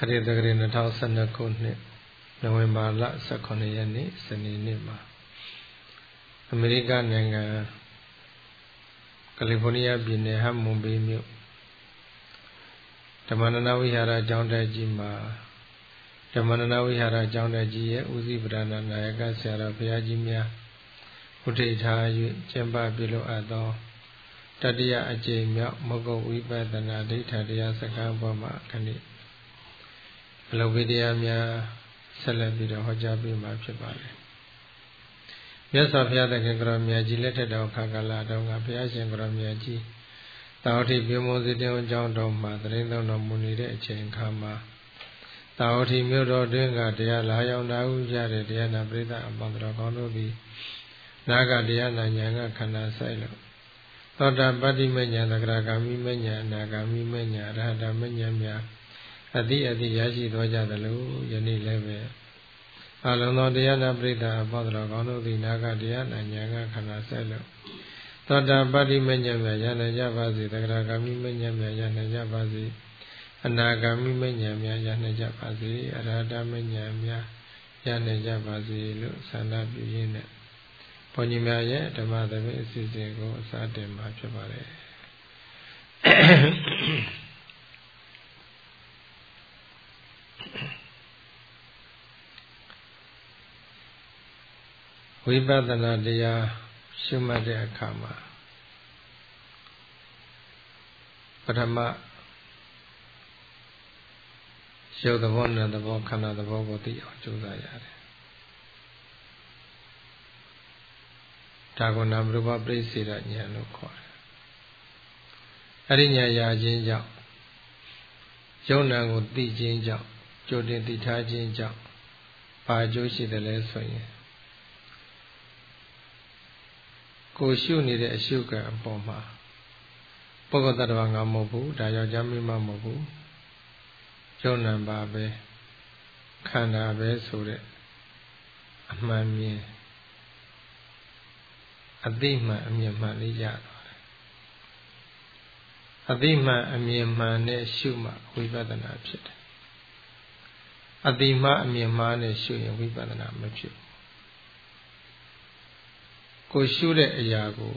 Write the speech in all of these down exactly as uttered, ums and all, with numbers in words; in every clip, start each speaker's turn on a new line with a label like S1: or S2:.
S1: ခရစ်တက္ကရာ၂၀၁၂ခုနှစ်နိုဝင်ဘာလ၁၇ရက်နေ့စနေနေ့မှာအမေရိကန်နိုင်ငံကယ်လီဖိုးနီးယားပြည်နယ်ဟမ်မွန်ဘေးမြို့ဓမ္မနန္ဒဝိဟာရကျောင်းတိုက်ကြီးမှာဓမ္မနန္ဒဝိဟာရကျောင်းတိုက်ကြီးရဲ့ဦးစီးပဓာနနာယကဆရာတော်ဘုရားကြီးများဥထိပ်ထား၍ကျင်းပပြုလုပ်အပ်သောတတိယအကြိမ်မြောက်မဂ္ဂဝိပဿနာဒိဋ္ဌတရားစခန်းပေါ်မှာခဏိအလောကိတရားများဆက်လက်ပြီးတော့ဟောကြားပေးမှာဖြစ်ပါတယ်မြတ်စွာဘုရားသခင်ကတော်မြတ်ကြီးလက်ထက်တော်ခါကာလတုန်းကဘုရားရှင်ကတော်မြတ်ကြီးတာဝတိပြမုံစီတင်အကြောင်းတော်မှာတရင်တော်တော်မူနေတဲ့အချိန်ခါမှာတာဝတိမြို့တော်တွင်ကတရားလာရောက်နာဟုရတဲ့တရားနာပရိသတ်အပေါင်းတော်ကောင်းတို့သည်နာဂတရားနာဉာဏ်ကခန္ဓာဆိုင်လို့သောတာပတ္တိမဉ္ဇဉ်သဂရဂါမိမဉ္ဇဉ်အနာဂါမိမဉ္ဇဉ်အရဟတမဉ္ဇဉ်များအတိအတိရရှိသွားကြသလိုယနေ့လည်းပဲအလုံးသောတရားနာပရိသတ်အပေါင်းတော်ကောင်းတို့သည်နာဂတရားနာဉာဏ်ကခန္ဓာဆိုင်လို့သောတာပတ္တိမဉ္ဇဉ်များရနိုင်ကြပါစေသဂရဂါမိမဉ္ဇဉ်များရနိုင်ကြပါစေအနာဂါမိမဉ္ဇဉ်များရနိုင်ကြပါစေအရဟတမဉ္ဇဉ်များရနိုင်ကြပါစေလို့ဆန္ဒပြုရင်းနဲ့ဘုန်းကြီးများရဲ့ဓမ္မသဘင်အစီအစဉ်ကိုအစတင်မှာဖြစ်ပါတယ်ဝိပဿနာတရားရှုမှတ်တဲ့အခါမှာပထမရုပ်သဘောနာမ်သဘောခန္ဓာသဘောကိုသိအောင်ကြိုးစားရတယ်ဒါကိုနာမရူပပရိစ္ဆေဒဉာဏ်လို့ခေါ်တယ်အဲ့ဒီဉာဏ်ရခြင်းကြောင့်ယုံနာကိုသိခြင်းကြောင့်ကြိုတင်သိထားခြင်းကြောင့်ဘာအကျိုးရှိတယ်လဲဆိုရင်ကိုရှုနေတဲ့အရှုကံအပေါ်မှာပုဂ္ဂိုလ်တ attva ငါမဟုတ်ဘူးဒါယောက်ျားမိန်းမမဟုတ်ဘူးယုံနာပါပဲခန္ဓာပဲဆိုတဲ့အမှန်မြင်အသိမှန်အမြင်မှန်လေးရသွားတယ်အသိမှန်အမြင်မှန်နဲ့ရှုမှဝိပဿနာဖြစ်တယ်အသိမှအမြင်မှန်နဲ့ရှုရင်ဝိပဿနာမဖြစ်ဘူးကိုရှုတဲ့အရာကို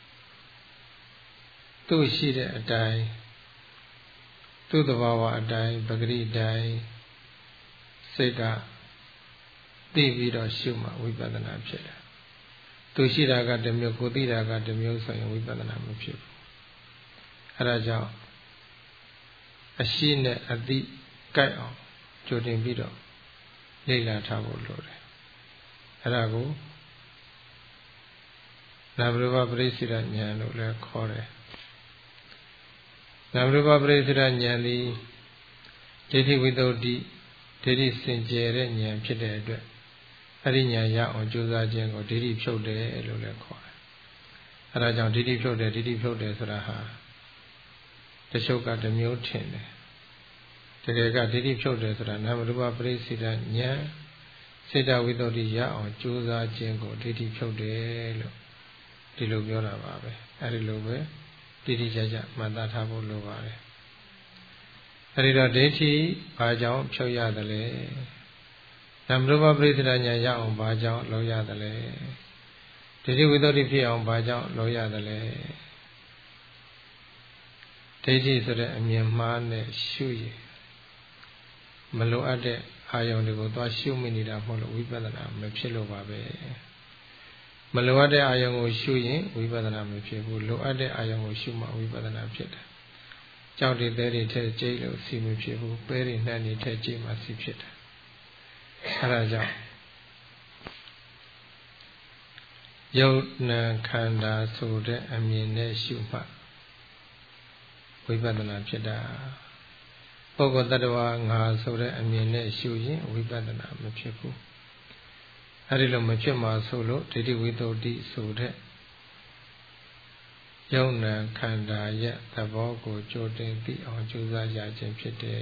S1: သူ့ရှိတဲ့အတိုင်းသူ့သဘာဝအတိုင်းပဂရိတိုင်းစိတ်ကသိပြီးတော့ရှုမှဝိပဿနာဖြစ်တယ်သူရှိတာကတစ်မျိုးကိုသိတာကတစ်မျိုးဆိုရင်ဝိပဿနာမဖြစ်ဘူးအဲဒါကြောင့်အရှိနဲ့အသိကိုက်အောင်ကြိုတင်ပြီးတော့လေ့လာထားဖို့လိုတယ်အဲဒါကိုနာမရူပပရိစ္ဆေဒဉာဏ်လို့လည်းခေါ်တယ်နာမရူပပရိစ္ဆေဒဉာဏ်သည်ဒိဋ္ဌိဝိတ္တုဒ္ဓိဒိဋ္ဌိစင်ကြယ်တဲ့ဉာဏ်ဖြစ်တဲ့အတွက်အဲ့ဒီဉာဏ်ရအောင်ကြိုးစားခြင်းကိုဒိဋ္ဌိဖြုတ်တယ်လို့လည်းခေါ်တယ်အဲဒါကြောင့်ဒိဋ္ဌိဖြုတ်တယ်ဒိဋ္ဌိဖြုတ်တယ်ဆိုတာဟာတချို့ကတစ်မျိုးထင်တယ်တကယ်ကဒိဋ္ဌိဖြုတ်တယ်ဆိုတာနာမရူပပရိစ္ဆေဒဉာဏ်စေတဝိတ္တုဒ္ဓိရအောင်ကြိုးစားခြင်းကိုဒိဋ္ဌိဖြုတ်တယ်လို့ဒီလိုပြောတာပါပဲအဲဒီလိုပဲတိတိကျကျမှတ်သားထားဖို့လိုပါတယ်အဲဒီတော့ဒိဋ္ဌိဘာကြောင့်ဖြုတ်ရတယ်လဲနာမရူပပရိစ္ဆေဒဉာဏ်ရအောင်ဘာကြောင့်လုပ်ရတယ်လဲဒိဋ္ဌိဝိတ္တုဖြစ်အောင်ဘာကြောင့်လုပ်ရတယ်လဲဒိဋ္ဌိဆိုတဲ့အမြင်မှားနဲ့ရှုရမလိုအပ်တဲ့အာယုန်တွေကိုသွားရှုမိနေတာမဟုတ်လို့ဝိပဿနာမဖြစ်လို့ပါပဲမလိုအပ်တဲ့အာယုံကိုရှုရင်ဝိပဿနာမဖြစ်ဘူးလိုအပ်တဲ့အာယုံကိုရှုမှဝိပဿနာဖြစ်တယ်ကြောက်တွေသေးတွေထက်ကြိတ်လို့စီမဖြစ်ဘူးပဲတွေနှံ့တွေထက်ကြိတ်မှစီဖြစ်တယ်အဲဒါကြောင့်ယုတ်နံခန္ဓာဆိုတဲ့အမြင်နဲ့ရှုမှဝိပဿနာဖြစ်တာပုဂ္ဂိုလ်တ attva ငါဆိုတဲ့အမြင်နဲ့ရှုရင်ဝိပဿနာမဖြစ်ဘူးအဲဒီလိုမဖြစ်မှာဆိုလို့ဒိဋ္ဌိဝိတ္တုဆိုတဲ့ယုံနာခန္ဓာရဲ့သဘောကိုကြိုတင်သိအောင်ကြိုးစားရခြင်းဖြစ်တယ်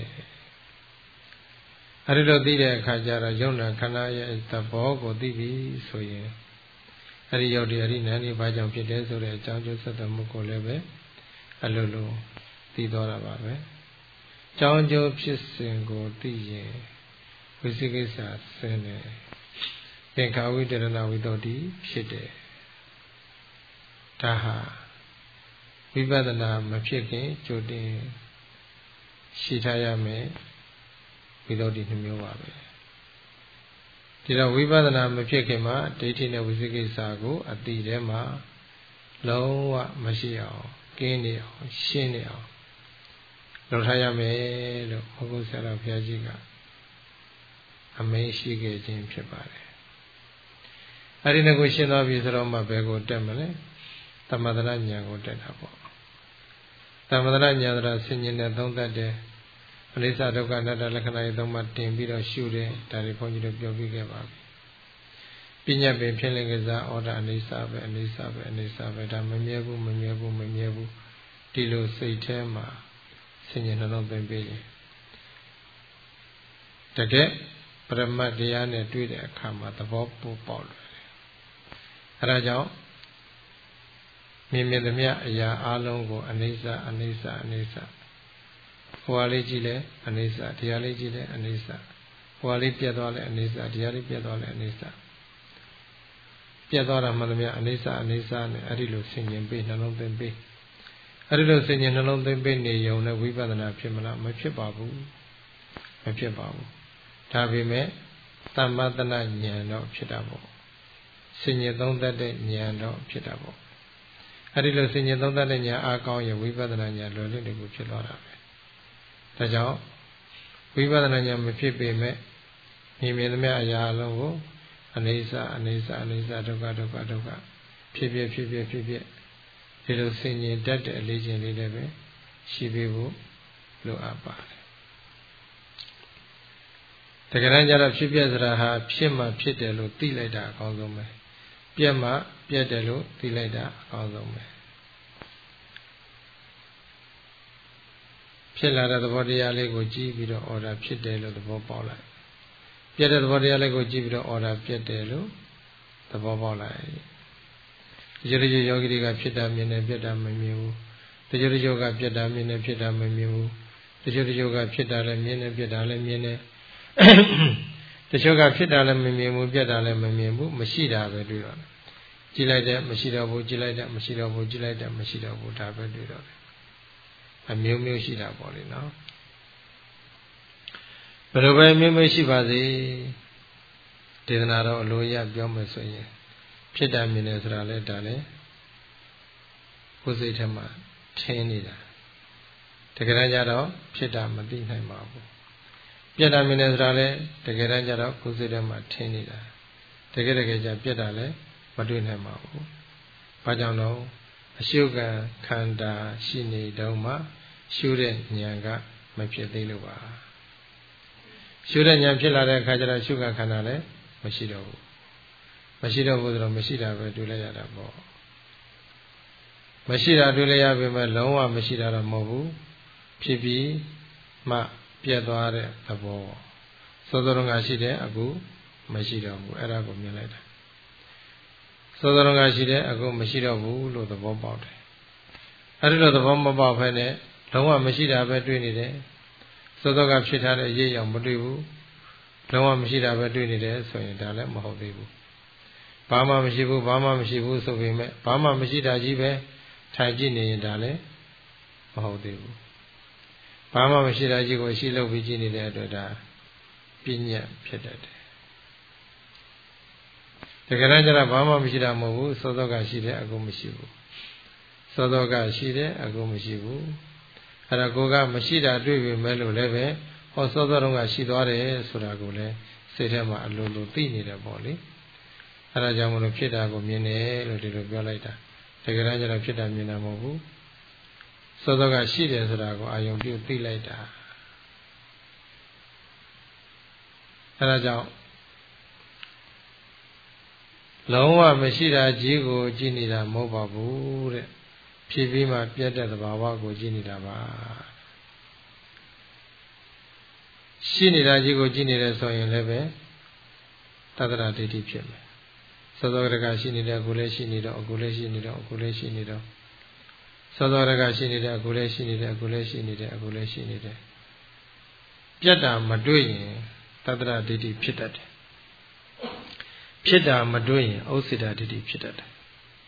S1: အဲဒီလိုသိတဲ့အခါကျတော့ယုံနာခန္ဓာရဲ့သဘောကိုသိပြီဆိုရင်အဲဒီယုတ်ဒီအရိနန္ဒီဘာကြောင့်ဖြစ်တယ်ဆိုတဲ့အကြောင်းကျိုးဆက်သွယ်မှုကိုလည်းပဲအလိုလိုသိသွားတာပါပဲယကြောင်းကျိုးဖြစ်စဉ်ကိုသိရင်ဝိသိကိစ္စဆင်းတယ်သင်္ခါဝိတရဏဝိတ္တုဖြစ်တယ်ဒါဟာဝိပဿနာမဖြစ်ခင်ကြိုတင်ရှိထားရမယ်ဝိတ္တုနှစ်မျိုးပါပဲဒီတော့ဝိပဿနာမဖြစ်ခင်မှာဒိဋ္ဌိနဲ့ဝိသိကိစ္စကိုအတိထဲမှာလုံးဝမရှိအောင်ကင်းနေအောင်ရှင်းနေအောင်လုပ်ထားရမယ်လို့ဘုရားဆရာတော်ဘုရားကြီးကအမိန့်ရှိခဲ့ခြင်းဖြစ်ပါတယ်အဲ့ဒီနှစ်ခုရှင်းသွားပြီဆိုတော့မှဘယ်ကိုတက်မလဲသမထဉာဏ်ကိုတက်တာပေါ့သမထဉာဏ်ဆိုတာဆင်ញင်တဲ့သုံးသပ်တယ်အနိစ္စဒုက္ခအနတ္တလက္ခဏာတွေသုံးမှတင်ပြီးတော့ရှုတယ်ဒါတွေဘုန်းကြီးတို့ပြောပြီးခဲ့ပါပြီပညာပင်ဖြစ်လင်ကစားဩဒါအနိစ္စပဲအနိစ္စပဲအနိစ္စပဲဒါမမြဲဘူးမမြဲဘူးမမြဲဘူးဒီလိုစိတ်ထဲမှာဆင်ញင်နှလုံးသွင်းပြီးရင်တကယ်ပရမတ်တရားနဲ့တွေ့တဲ့အခါမှာသဘောပို့ပေါက်လွယ်တယ်အဲဒါကြောင့်မြင်မြင်သမျှအရာအလုံးကိုအနိစ္စအနိစ္စအနိစ္စဟိုဟာလေးကြည့်လဲအနိစ္စတရားလေးကြည့်လဲအနိစ္စဟိုဟာလေးပြတ်သွားလဲအနိစ္စတရားလေးပြတ်သွားလဲအနိစ္စပြတ်သွားတာမှန်သမျှအနိစ္စအနိစ္စနဲ့အဲ့ဒီလိုဆင်ញင်ပြီးနှလုံးသွင်းပြီးအဲ့ဒီလိုဆင်ញင်နှလုံးသွင်းပြီးနေုံနဲ့ဝိပဿနာဖြစ်မလားမဖြစ်ပါဘူးမဖြစ်ပါဘူးဒါပေမဲ့သမ္မတနာဉာဏ်တော့ဖြစ်တာပေါ့ဆင်ញင်သုံးသပ်တဲ့ဉာဏ်တော့ဖြစ်တာပေါ့အဲ့ဒီလိုဆင်ញင်သုံးသပ်တဲ့ဉာဏ်အားကောင်းရင်ဝိပဿနာဉာဏ်လွယ်လွယ်တကူဖြစ်သွားတာပဲဒါကြောင့်ဝိပဿနာဉာဏ်မဖြစ်ပေမဲ့မြင်မြင်သမျှအရာအလုံးကိုအနိစ္စအနိစ္စအနိစ္စဒုက္ခဒုက္ခဒုက္ခဖြစ်ဖြစ်ဖြစ်ဖြစ်ဖြစ်ဖြစ်ဒီလိုဆင်ញင်တတ်တဲ့အလေးချင်းလေးလည်းပဲရှိပေးဖို့လိုအပ်ပါတယ်တကယ်တမ်းကျတော့ဖြစ်ပြစရာဟာဖြစ်မှဖြစ်တယ်လို့သိလိုက်တာအကောင်းဆုံးပဲပြက်မှပြက်တယ်လို့သိလိုက်တာအကောင်းဆုံးပဲဖြစ်လာတဲ့သဘောတရားလေးကိုကြည့်ပြီးတော့အော်ဒါဖြစ်တယ်လို့သဘောပေါက်လိုက်ပြက်တဲ့သဘောတရားလေးကိုကြည့်ပြီးတော့အော်ဒါပြက်တယ်လို့သဘောပေါက်လိုက်ဒီလိုလိုယောဂီတွေကဖြစ်တာမြင်တယ်ပြက်တာမမြင်ဘူးတချို့တချို့ကပြက်တာမြင်တယ်ဖြစ်တာမမြင်ဘူးတချို့တချို့ကဖြစ်တာလည်းမြင်တယ်ပြက်တာလည်းမြင်တယ်တချို့ကဖြစ်တာလည်းမမြင်ဘူးပြက်တာလည်းမမြင်ဘူးမရှိတာပဲတွေ့တော့ကြည့်လိုက်တဲ့မရှိတော့ဘူးကြည့်လိုက်တဲ့မရှိတော့ဘူးကြည့်လိုက်တဲ့မရှိတော့ဘူးဒါပဲတွေ့တော့တယ်အမျိုးမျိုးရှိတာပေါ့လေနော်ဘယ်လိုပဲမျိုးမျိုးရှိပါစေဒေသနာတော်အလိုရပြောမယ်ဆိုရင်ဖြစ်တာမြင်တယ်ဆိုတာလဲဒါလဲကိုယ်စိတ်ထဲမှာထင်းနေတာတကယ်တမ်းကျတော့ဖြစ်တာမသိနိုင်ပါဘူးပြက်တာမြင်တယ်ဆိုတာလဲတကယ်တမ်းကျတော့ကိုယ်စိတ်ထဲမှာထင်းနေတာတကယ်တကယ်ကျပြက်တာလဲမတွေ့နိုင်ပါဘူးဘာကြောင့်တော့အရှုခံခန္ဓာရှိနေတော့မှရှုတဲ့ဉာဏ်ကမဖြစ်သေးလို့ပါရှုတဲ့ဉာဏ်ဖြစ်လာတဲ့အခါကျတော့ရှုခံခန္ဓာလည်းမရှိတော့ဘူးမရှိတော့ဘူးဆိုတော့မရှိတာပဲတွေ့လိုက်ရတာပေါ့မရှိတာတွေ့လိုက်ရပေမဲ့လုံးဝမရှိတာတော့မဟုတ်ဘူးဖြစ်ပြီးမှပြတ်သွားတဲ့သဘောစောစောကရှိတယ်အခုမရှိတော့ဘူးအဲ့ဒါကိုမြင်လိုက်တာစောစောကရှိတယ်အခုမရှိတော့ဘူးလို့သဘောပေါက်တယ်အဲ့ဒီလိုသဘောမပေါက်ဖက်နဲ့လုံးဝမရှိတာပဲတွေ့နေတယ်စောစောကဖြစ်ထားတဲ့အရေးအယံမတွေ့ဘူးလုံးဝမရှိတာပဲတွေ့နေတယ်ဆိုရင်ဒါလည်းမဟုတ်သေးဘူးဘာမှမရှိဘူးဘာမှမရှိဘူးဆိုပေမဲ့ဘာမှမရှိတာကြီးပဲထိုင်ကြည့်နေရင်ဒါလည်းမဟုတ်သေးဘူးဘာမှမရှိတာကြီးကိုရှိလို့ပြီးကြည့်နေတဲ့အတွက်ဒါပညာဖြစ်တတ်တယ်တကယ်တမ်းကျတော့ဘာမှမရှိတာမဟုတ်ဘူးစောစောကရှိတယ်အခုမရှိဘူးစောစောကရှိတယ်အခုမရှိဘူးအဲ့ဒါကိုကမရှိတာတွေ့ပြီမဲ့လို့လည်းပဲဟောစောစောတုန်းကရှိသွားတယ်ဆိုတာကိုလည်းစိတ်ထဲမှာအလိုလိုသိနေတယ်ပေါ့လေအဲ့ဒါကြောင့်မလို့ဖြစ်တာကိုမြင်တယ်လို့ဒီလိုပြောလိုက်တာတကယ်တမ်းကျတော့ဖြစ်တာမြင်တာမဟုတ်ဘူးစောစောကရှိတယ်ဆိုတာကိုအာယုံပြုသိလိုက်တာအဲ့ဒါကြောင့်လုံးဝမရှိတာကြီးကိုကြည့်နေတာမဟုတ်ပါဘူးတဲ့ဖြစ်ပြီးမှပြတ်တဲ့သဘာဝကိုကြည့်နေတာပါရှိနေတာကြီးကိုကြည့်နေတယ်ဆိုရင်လည်းပဲသတ္တရာဒိဋ္ဌိဖြစ်မယ်သောသောရကရှိနေတဲ့အခုလည်းရှိနေတော့အခုလည်းရှိနေတော့အခုလည်းရှိနေတော့သောသောရကရှိနေတဲ့အခုလည်းရှိနေတဲ့အခုလည်းရှိနေတဲ့အခုလည်းရှိနေတယ်ပြတ်တာမတွေ့ရင်သတ္တရဒိဋ္ဌိဖြစ်တတ်တယ်ဖြစ်တာမတွေ့ရင်ဥစ္စေတဒိဋ္ဌိဖြစ်တတ်တယ်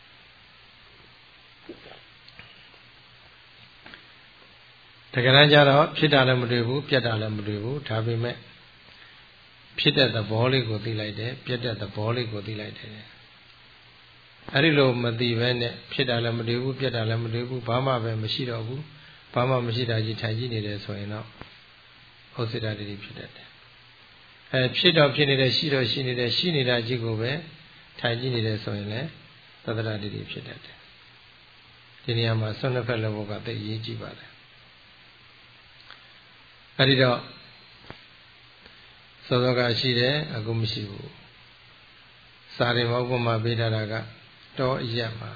S1: တကယ်တမ်းကျတော့ဖြစ်တာလည်းမတွေ့ဘူးပြတ်တာလည်းမတွေ့ဘူးဒါပေမဲ့ဖြစ်တဲ့သဘောလေးကိုသိလိုက်တယ်ပြတ်တဲ့သဘောလေးကိုသိလိုက်တယ်အဲ့ဒီလိုမသိဘဲနဲ့ဖြစ်တာလည်းမတွေ့ဘူးပြတ်တာလည်းမတွေ့ဘူးဘာမှပဲမရှိတော့ဘူးဘာမှမရှိတာကြီးထိုင်ကြည့်နေတယ်ဆိုရင်တော့ဥစ္စေတဒိဋ္ဌိဖြစ်တတ်တယ်အဲဖြစ်တော့ဖြစ်နေတယ်ရှိတော့ရှိနေတယ်ရှိနေတာကြီးကိုပဲထိုင်ကြည့်နေတယ်ဆိုရင်လည်းသတ္တရဒိဋ္ဌိဖြစ်တတ်တယ်ဒီနေရာမှာဆွမ်းနှစ်ဖက်လက်ဘောကသိအရေးကြီးပါတယ်အဲဒီတော့စောစောကရှိတယ်အခုမရှိဘူးစာရင်ဥပမာပေးထားတာကတောအရက်မှာ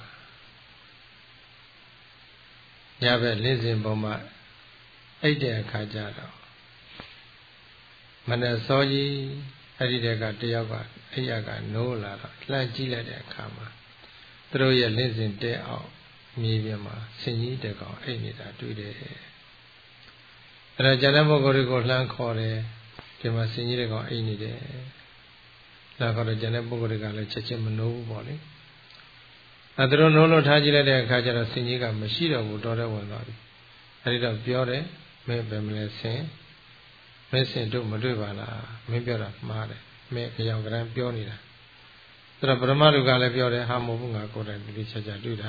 S1: ညဘက်လင်းစဉ်ပေါ်မှာအိတ်တဲ့အခါကျတော့မနက်စောကြီးအဲ့ဒီတည်းကတယောက်ကအိယာကနိုးလာတော့လှမ်းကြည့်လိုက်တဲ့အခါမှာသူတို့ရဲ့လင်းစဉ်တဲအောင်မြေပြင်မှာဆင်ကြီးတကောင်အိတ်နေတာတွေ့တယ်အဲ့ဒါကျန်တဲ့ပုဂ္ဂိုလ်တွေကိုလှမ်းခေါ်တယ်ဒီမှာဆင်ကြီးတကောင်အိတ်နေတယ်ဒါကတော့ကျန်တဲ့ပုဂ္ဂိုလ်တွေကလည်းချက်ချင်းမနိုးဘူးပေါ့လေအဲသူတို့နိုးလို့ထားကြည့်လိုက်တဲ့အခါကျတော့ဆင်ကြီးကမရှိတော့ဘူးတော်တဲ့ဝင်သွားပြီအဲ့ဒီတော့ပြောတယ်မင်းပဲမလဲဆင်မင်းဆင်တို့မတွေ့ပါလားမင်းပြောတာမှားတယ်မင်းကြောင်ကရန်ပြောနေတာသူတို့ပရမလူကလည်းပြောတယ်ဟာမဟုတ်ဘူးငါကိုယ်တိုင်ဒီချက်ချက်တွေ့တာ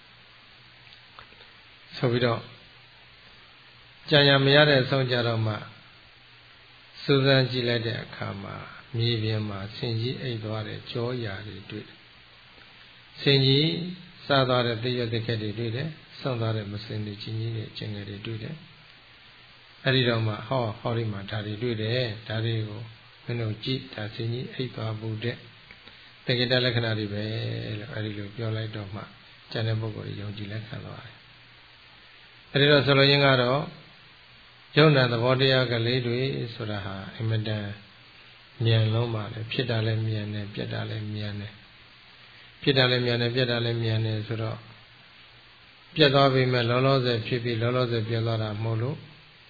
S1: ဆိုပြီးတော့ကြာညာမရတဲ့အဆုံးကြတော့မှစူးစမ်းကြည့်လိုက်တဲ့အခါမှာမြေပြင်မှာဆင်ကြီးအိတ်သွားတဲ့ကြောရာတွေတွေ့တယ်ဆင်ကြီးစားသွားတဲ့တရွတ်တခက်တွေတွေ့တယ်ဆောင်းသွားတဲ့မစင်တွေချင်းကြီးတွေကျင်ငယ်တွေတွေ့တယ်အဲ့ဒီတော့မှဟောဟောဒီမှာဒါတွေတွေ့တယ်ဒါတွေကိုမင်းတို့ကြည့်ဒါဆင်ကြီးအိတ်သွားဖို့တဲ့တက္ကတလက္ခဏာတွေပဲလို့အဲ့ဒီလိုပြောလိုက်တော့မှကျန်တဲ့ပုဂ္ဂိုလ်တွေယုံကြည်လက်ခံသွားတယ်အဲ့ဒီတော့ဆိုလိုရင်းကတော့ယုံနာသဘောတရားကလေးတွေဆိုတာဟာအင်မတန်မြန်လုံးပါလေဖြစ်တာလည်းမြန်တယ်ပြတ်တာလည်းမြန်တယ်ဖြစ်တာလည်းမြန်တယ်ပြတ်တာလည်းမြန်တယ်ဆိုတော့ပြတ်သွားပြီမဲ့လောလောဆယ်ဖြစ်ပြီးလောလောဆယ်ပြတ်သွားတာမဟုတ်လို့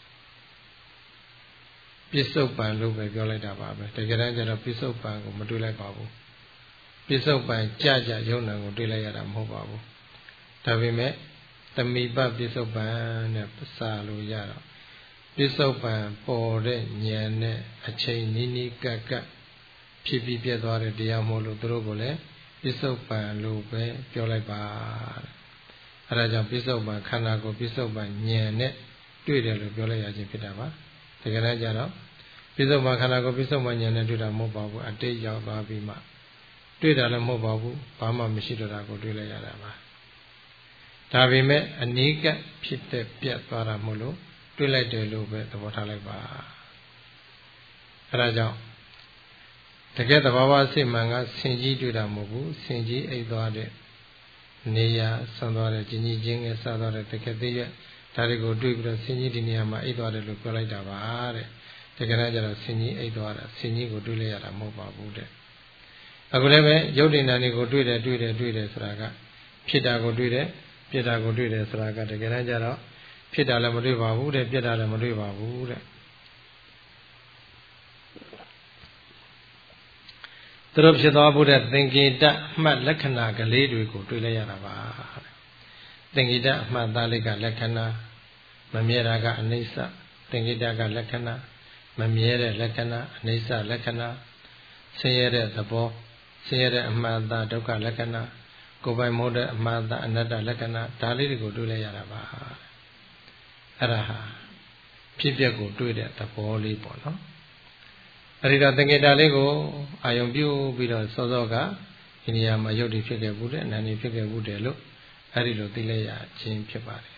S1: ပြစ္ဆုတ်ပံလို့ပဲပြောလိုက်တာပါပဲတကယ်တမ်းကျတော့ပြစ္ဆုတ်ပံကိုမတွေ့လိုက်ပါဘူးပြစ္ဆုတ်ပံကြကြယုံနာကိုတွေ့လိုက်ရတာမဟုတ်ပါဘူးဒါပေမဲ့သမိပပြစ္ဆုတ်ပံနဲ့ပစာလို့ရတော့ပြစ္ဆုတ်ပံပေါ်တဲ့ဉာဏ်နဲ့အချိန်နီးနီးကပ်ကပ်ဖြစ်ပြီးပြတ်သွားတဲ့တရားမို့လို့သူတို့ကလည်းပြစ္ဆုတ်ပံလို့ပဲပြောလိုက်ပါအဲဒါကြောင့်ပြစ္ဆုတ်ပံခန္ဓာကိုပြစ္ဆုတ်ပံဉာဏ်နဲ့တွေ့တယ်လို့ပြောလိုက်ရခြင်းဖြစ်တာပါတကယ်တမ်းကျတော့ပြစ္ဆုတ်ပံခန္ဓာကိုပြစ္ဆုတ်ပံဉာဏ်နဲ့တွေ့တာမဟုတ်ပါဘူးအတိတ်ရောက်သွားပြီးမှတွေ့တာလည်းမဟုတ်ပါဘူးဘာမှမရှိတော့တာကိုတွေ့လိုက်ရတာပါဒါပေမဲ့အနိကဖြစ်တဲ့ပြတ်သွားတာမို့လို့တွေ့လိုက်တယ်လို့ပဲသဘောထားလိုက်ပါအဲဒါကြောင့်တကယ်သဘာဝစိတ်မှန်ကဆင်ကြီးတွေ့တာမဟုတ်ဘူးဆင်ကြီးအိတ်သွားတဲ့နေရာဆံသွားတဲ့ကြီးကြီးချင်းငယ်ဆသွားတဲ့တကယ်သေးရွက်ဒါတွေကိုတွေ့ပြီးတော့ဆင်ကြီးဒီနေရာမှာအိတ်သွားတယ်လို့ပြောလိုက်တာပါတဲ့တကယ်တမ်းကျတော့ဆင်ကြီးအိတ်သွားတာဆင်ကြီးကိုတွေ့လိုက်ရတာမဟုတ်ပါဘူးတဲ့အခုလည်းပဲရုပ်တည်နာတွေကိုတွေ့တယ်တွေ့တယ်တွေ့တယ်ဆိုတာကဖြစ်တာကိုတွေ့တယ်ပြစ်တာကိုတွေ့တယ်ဆိုတာကတကယ်တမ်းကျတော့ဖြစ်တာလည်းမတွေ့ပါဘူးတဲ့ပြစ်တာလည်းမတွေ့ပါဘူးတဲ့သူတို့ဖြစ်သွားဖို့တဲ့သင်္ကေတမှတ်လက္ခဏာကလေးတွေကိုတွေ့လိုက်ရတာပါသင်္ကေတအမှတ်သားလေးကလက္ခဏာမမြဲတာကအနိစ္စသင်္ကေတကလက္ခဏာမမြဲတဲ့လက္ခဏာအနိစ္စလက္ခဏာဆင်းရဲတဲ့သဘောဆင်းရဲတဲ့အမှတ်သားဒုက္ခလက္ခဏာကိုယ်ပိုင်မို့တဲ့အမှန်သားအနတ္တလက္ခဏာဒါလေးတွေကိုတွေ့လိုက်ရတာပါအဲ့ဒါဟာဖြစ်ပျက်ကိုတွေ့တဲ့သဘောလေးပေါ့နော်အဲ့ဒီတော့သင်္ကေတလေးကိုအာယုံပြုပြီးတော့စောစောကဒီနေရာမှာယုတ်တိဖြစ်ခဲ့ဘူးတဲ့နာနေဖြစ်ခဲ့ဘူးတယ်လို့အဲ့ဒီလိုသိလိုက်ရခြင်းဖြစ်ပါတယ်